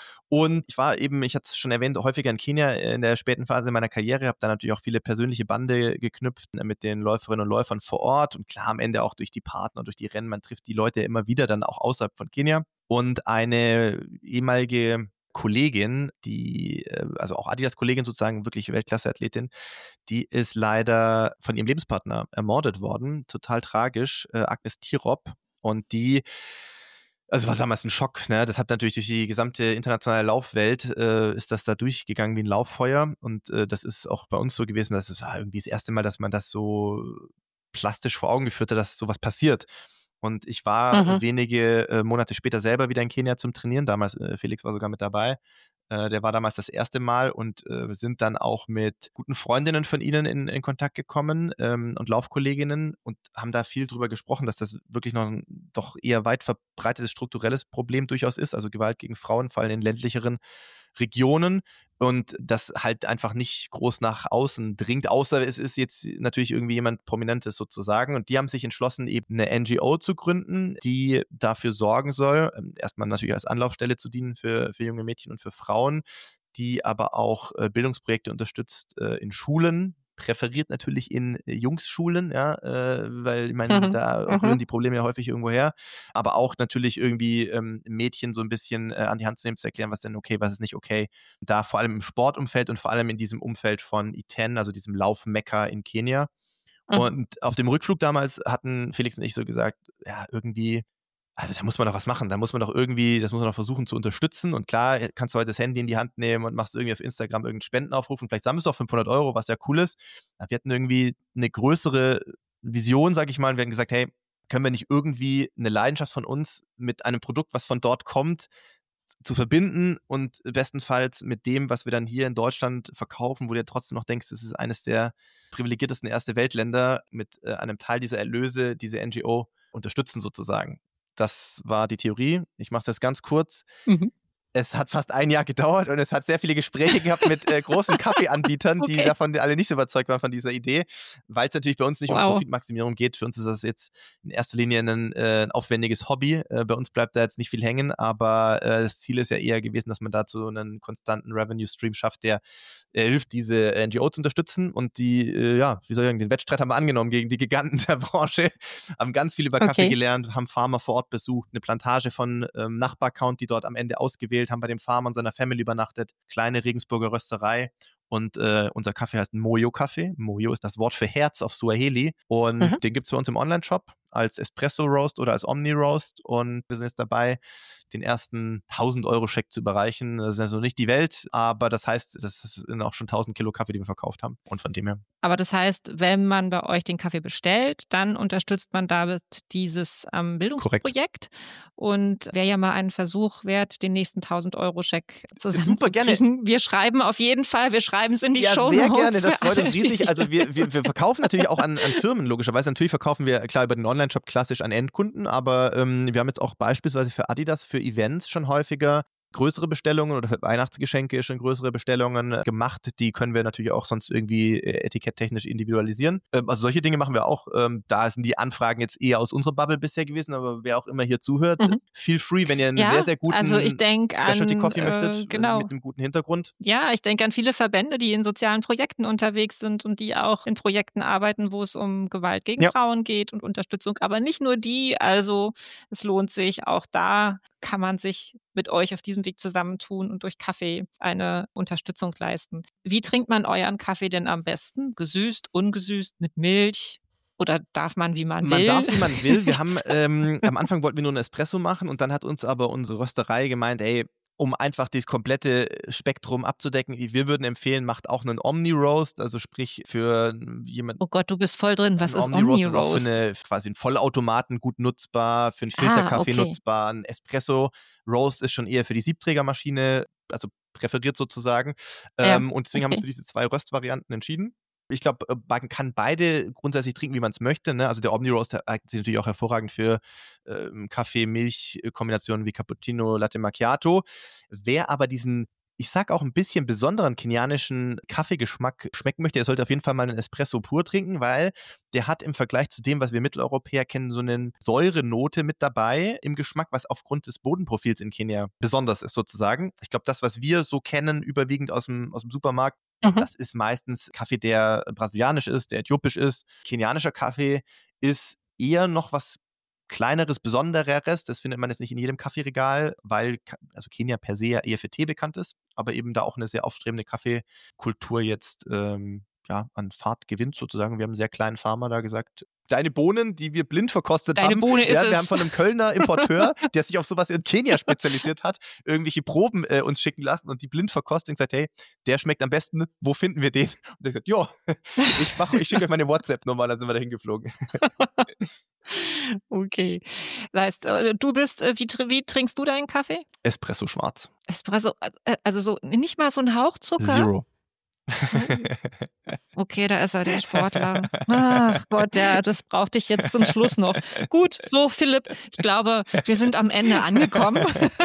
Und ich hatte es schon erwähnt, häufiger in Kenia in der späten Phase meiner Karriere, habe da natürlich auch viele persönliche Bande geknüpft mit den Läuferinnen und Läufern vor Ort und klar am Ende auch durch die Partner, durch die Rennen, man trifft die Leute immer wieder dann auch außerhalb von Kenia. Und eine ehemalige Kollegin, also auch Adidas-Kollegin sozusagen, wirklich Weltklasse-Athletin, die ist leider von ihrem Lebenspartner ermordet worden, total tragisch, Agnes Tirop. Und also war damals ein Schock, ne? Das hat natürlich durch die gesamte internationale Laufwelt ist das da durchgegangen wie ein Lauffeuer und das ist auch bei uns so gewesen, dass es war irgendwie das erste Mal, dass man das so plastisch vor Augen geführt hat, dass sowas passiert. Und ich war wenige Monate später selber wieder in Kenia zum Trainieren. Damals, Felix war sogar mit dabei. Der war damals das erste Mal und sind dann auch mit guten Freundinnen von ihnen in Kontakt gekommen und Laufkolleginnen und haben da viel drüber gesprochen, dass das wirklich noch ein doch eher weit verbreitetes strukturelles Problem durchaus ist, also Gewalt gegen Frauen, vor allem in ländlicheren Regionen und das halt einfach nicht groß nach außen dringt, außer es ist jetzt natürlich irgendwie jemand Prominentes sozusagen. Und die haben sich entschlossen, eben eine NGO zu gründen, die dafür sorgen soll, erstmal natürlich als Anlaufstelle zu dienen für junge Mädchen und für Frauen, die aber auch Bildungsprojekte unterstützt in Schulen, präferiert natürlich in Jungsschulen, ja, weil ich meine, da rühren die Probleme ja häufig irgendwo her, aber auch natürlich irgendwie Mädchen so ein bisschen an die Hand zu nehmen, zu erklären, was denn okay, was ist nicht okay. Da vor allem im Sportumfeld und vor allem in diesem Umfeld von Iten, also diesem Laufmekka in Kenia. Und auf dem Rückflug damals hatten Felix und ich so gesagt, ja, irgendwie, also da muss man doch was machen, das muss man doch versuchen zu unterstützen und klar, kannst du heute das Handy in die Hand nehmen und machst irgendwie auf Instagram irgendeinen Spendenaufruf und vielleicht sammelst du auch 500 Euro, was ja cool ist. Aber wir hatten irgendwie eine größere Vision, sag ich mal, und wir hatten gesagt, hey, können wir nicht irgendwie eine Leidenschaft von uns mit einem Produkt, was von dort kommt, zu verbinden und bestenfalls mit dem, was wir dann hier in Deutschland verkaufen, wo du ja trotzdem noch denkst, es ist eines der privilegiertesten Erste-Welt-Länder, mit einem Teil dieser Erlöse, diese NGO unterstützen sozusagen. Das war die Theorie. Ich mache es jetzt ganz kurz. Es hat fast ein Jahr gedauert und es hat sehr viele Gespräche gehabt mit großen Kaffeeanbietern, die davon alle nicht so überzeugt waren von dieser Idee, weil es natürlich bei uns nicht um Profitmaximierung geht. Für uns ist das jetzt in erster Linie ein aufwendiges Hobby. Bei uns bleibt da jetzt nicht viel hängen, aber das Ziel ist ja eher gewesen, dass man dazu einen konstanten Revenue-Stream schafft, der hilft, diese NGO zu unterstützen und die, wie soll ich sagen, den Wettstreit haben wir angenommen gegen die Giganten der Branche, haben ganz viel über Kaffee gelernt, haben Farmer vor Ort besucht, eine Plantage von Nachbar-County dort am Ende ausgewählt, haben bei dem Farmer und seiner Family übernachtet, kleine Regensburger Rösterei und unser Kaffee heißt Moyo-Kaffee. Moyo ist das Wort für Herz auf Suaheli und den gibt es bei uns im Online-Shop als Espresso-Roast oder als Omni-Roast und wir sind jetzt dabei, den ersten 1.000-Euro-Scheck zu überreichen. Das ist also nicht die Welt, aber das heißt, das sind auch schon 1.000 Kilo Kaffee, die wir verkauft haben und von dem her. Aber das heißt, wenn man bei euch den Kaffee bestellt, dann unterstützt man damit dieses Bildungsprojekt. Korrekt. Und wäre ja mal ein Versuch wert, den nächsten 1.000-Euro-Scheck zusammenzukriegen. Super gerne. Wir schreiben auf jeden Fall, wir schreiben es in die Shownotes. Ja, sehr gerne, das freut uns riesig. Also wir verkaufen natürlich auch an Firmen, logischerweise. Natürlich verkaufen wir klar über den Online-Shop klassisch an Endkunden, aber wir haben jetzt auch beispielsweise für Adidas, für Events schon häufiger größere Bestellungen oder für Weihnachtsgeschenke schon größere Bestellungen gemacht. Die können wir natürlich auch sonst irgendwie etiketttechnisch individualisieren. Also solche Dinge machen wir auch. Da sind die Anfragen jetzt eher aus unserer Bubble bisher gewesen, aber wer auch immer hier zuhört, feel free, wenn ihr einen sehr, sehr guten Specialty Coffee möchtet, mit einem guten Hintergrund. Ja, ich denke an viele Verbände, die in sozialen Projekten unterwegs sind und die auch in Projekten arbeiten, wo es um Gewalt gegen Frauen geht und Unterstützung. Aber nicht nur die, also es lohnt sich, auch da kann man sich mit euch auf diesem Weg zusammentun und durch Kaffee eine Unterstützung leisten. Wie trinkt man euren Kaffee denn am besten? Gesüßt, ungesüßt, mit Milch? Oder darf man, wie man will? Man darf, wie man will. Wir haben am Anfang wollten wir nur einen Espresso machen und dann hat uns aber unsere Rösterei gemeint, um einfach das komplette Spektrum abzudecken. Wir würden empfehlen, macht auch einen Omni-Roast, also sprich für jemanden. Oh Gott, du bist voll drin. Was ist Omni-Roast? Ist auch für quasi einen Vollautomaten gut nutzbar, für einen Filterkaffee nutzbar. Ein Espresso-Roast ist schon eher für die Siebträgermaschine, also präferiert sozusagen. Und deswegen haben wir uns für diese 2 Röstvarianten entschieden. Ich glaube, man kann beide grundsätzlich trinken, wie man es möchte. Ne? Also der Omni-Roast eignet sich natürlich auch hervorragend für Kaffee-Milch-Kombinationen wie Cappuccino, Latte Macchiato. Wer aber diesen, ich sag auch ein bisschen besonderen kenianischen Kaffeegeschmack schmecken möchte, der sollte auf jeden Fall mal einen Espresso pur trinken, weil der hat im Vergleich zu dem, was wir Mitteleuropäer kennen, so eine Säurenote mit dabei im Geschmack, was aufgrund des Bodenprofils in Kenia besonders ist sozusagen. Ich glaube, das, was wir so kennen, überwiegend aus dem Supermarkt, das ist meistens Kaffee, der brasilianisch ist, der äthiopisch ist. Kenianischer Kaffee ist eher noch was Kleineres, Besondereres. Das findet man jetzt nicht in jedem Kaffeeregal, weil also Kenia per se ja eher für Tee bekannt ist, aber eben da auch eine sehr aufstrebende Kaffeekultur jetzt an Fahrt gewinnt sozusagen. Wir haben einen sehr kleinen Farmer da gesagt, deine Bohnen, die wir blind verkostet haben. Bohne ist es. Wir haben von einem Kölner Importeur, der sich auf sowas in Kenia spezialisiert hat, irgendwelche Proben uns schicken lassen und die blind verkostet und gesagt, hey, der schmeckt am besten, wo finden wir den? Und er sagt, ja, ich schicke euch meine WhatsApp-Nummer, dann sind wir da hingeflogen. Okay. Das heißt, du bist, wie trinkst du deinen Kaffee? Espresso schwarz. Espresso, also so nicht mal so ein Hauch Zucker? 0. Okay, da ist er, der Sportler. Ach Gott, das brauchte ich jetzt zum Schluss noch. Gut, so Philipp, ich glaube, wir sind am Ende angekommen.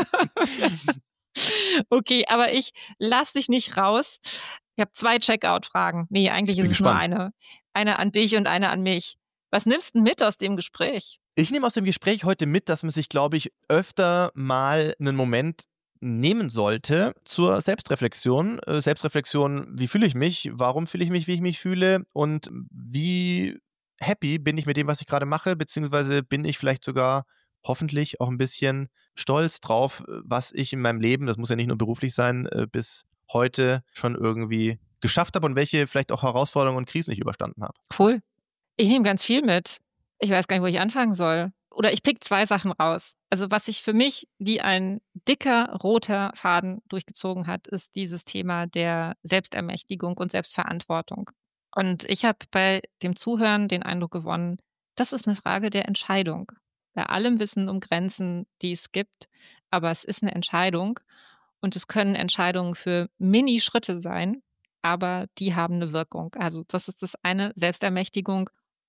Okay, aber ich lass dich nicht raus. Ich habe 2 Checkout-Fragen. Nee, eigentlich ist es nur eine. Eine an dich und eine an mich. Was nimmst du mit aus dem Gespräch? Ich nehme aus dem Gespräch heute mit, dass man sich, glaube ich, öfter mal einen Moment nehmen sollte zur Selbstreflexion. Selbstreflexion, wie fühle ich mich? Warum fühle ich mich, wie ich mich fühle? Und wie happy bin ich mit dem, was ich gerade mache? Beziehungsweise bin ich vielleicht sogar hoffentlich auch ein bisschen stolz drauf, was ich in meinem Leben, das muss ja nicht nur beruflich sein, bis heute schon irgendwie geschafft habe und welche vielleicht auch Herausforderungen und Krisen ich überstanden habe. Cool. Ich nehme ganz viel mit. Ich weiß gar nicht, wo ich anfangen soll. Oder ich pick 2 Sachen raus. Also was sich für mich wie ein dicker roter Faden durchgezogen hat, ist dieses Thema der Selbstermächtigung und Selbstverantwortung. Und ich habe bei dem Zuhören den Eindruck gewonnen, das ist eine Frage der Entscheidung. Bei allem Wissen um Grenzen, die es gibt, aber es ist eine Entscheidung und es können Entscheidungen für Mini-Schritte sein, aber die haben eine Wirkung. Also das ist das eine, Selbstermächtigung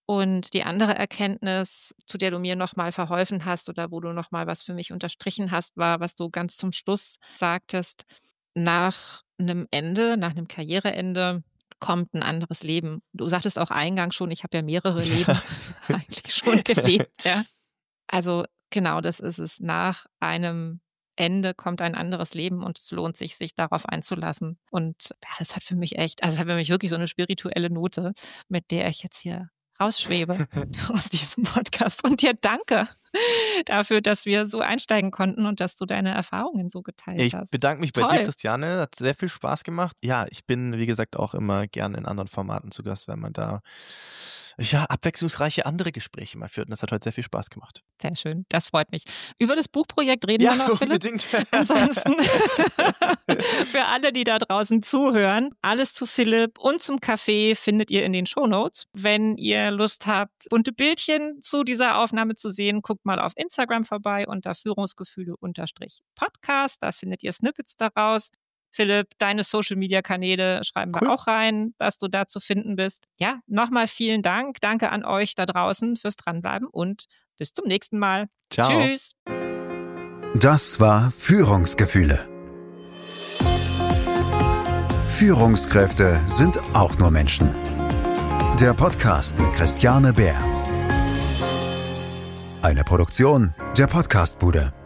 Und die andere Erkenntnis, zu der du mir nochmal verholfen hast oder wo du nochmal was für mich unterstrichen hast, war, was du ganz zum Schluss sagtest, nach einem Ende, nach einem Karriereende kommt ein anderes Leben. Du sagtest auch eingangs schon, ich habe ja mehrere Leben eigentlich schon gelebt. Ja. Also genau, das ist es. Nach einem Ende kommt ein anderes Leben und es lohnt sich, sich darauf einzulassen. Und ja, das hat für mich wirklich so eine spirituelle Note, mit der ich jetzt hier rausschwebe aus diesem Podcast. Und dir danke dafür, dass wir so einsteigen konnten und dass du deine Erfahrungen so geteilt hast. Ich bedanke mich bei dir, Christiane. Hat sehr viel Spaß gemacht. Ja, ich bin, wie gesagt, auch immer gerne in anderen Formaten zu Gast, wenn man da abwechslungsreiche andere Gespräche mal führt. Und das hat heute sehr viel Spaß gemacht. Sehr schön, das freut mich. Über das Buchprojekt reden wir noch, Philipp. Unbedingt. Ansonsten für alle, die da draußen zuhören, alles zu Philipp und zum Café findet ihr in den Shownotes. Wenn ihr Lust habt, bunte Bildchen zu dieser Aufnahme zu sehen, guckt mal auf Instagram vorbei unter Führungsgefühle_Podcast. Da findet ihr Snippets daraus. Philipp, deine Social-Media-Kanäle schreiben wir auch rein, dass du da zu finden bist. Ja, nochmal vielen Dank. Danke an euch da draußen fürs Dranbleiben und bis zum nächsten Mal. Ciao. Tschüss. Das war Führungsgefühle. Führungskräfte sind auch nur Menschen. Der Podcast mit Christiane Bär. Eine Produktion der Podcastbude.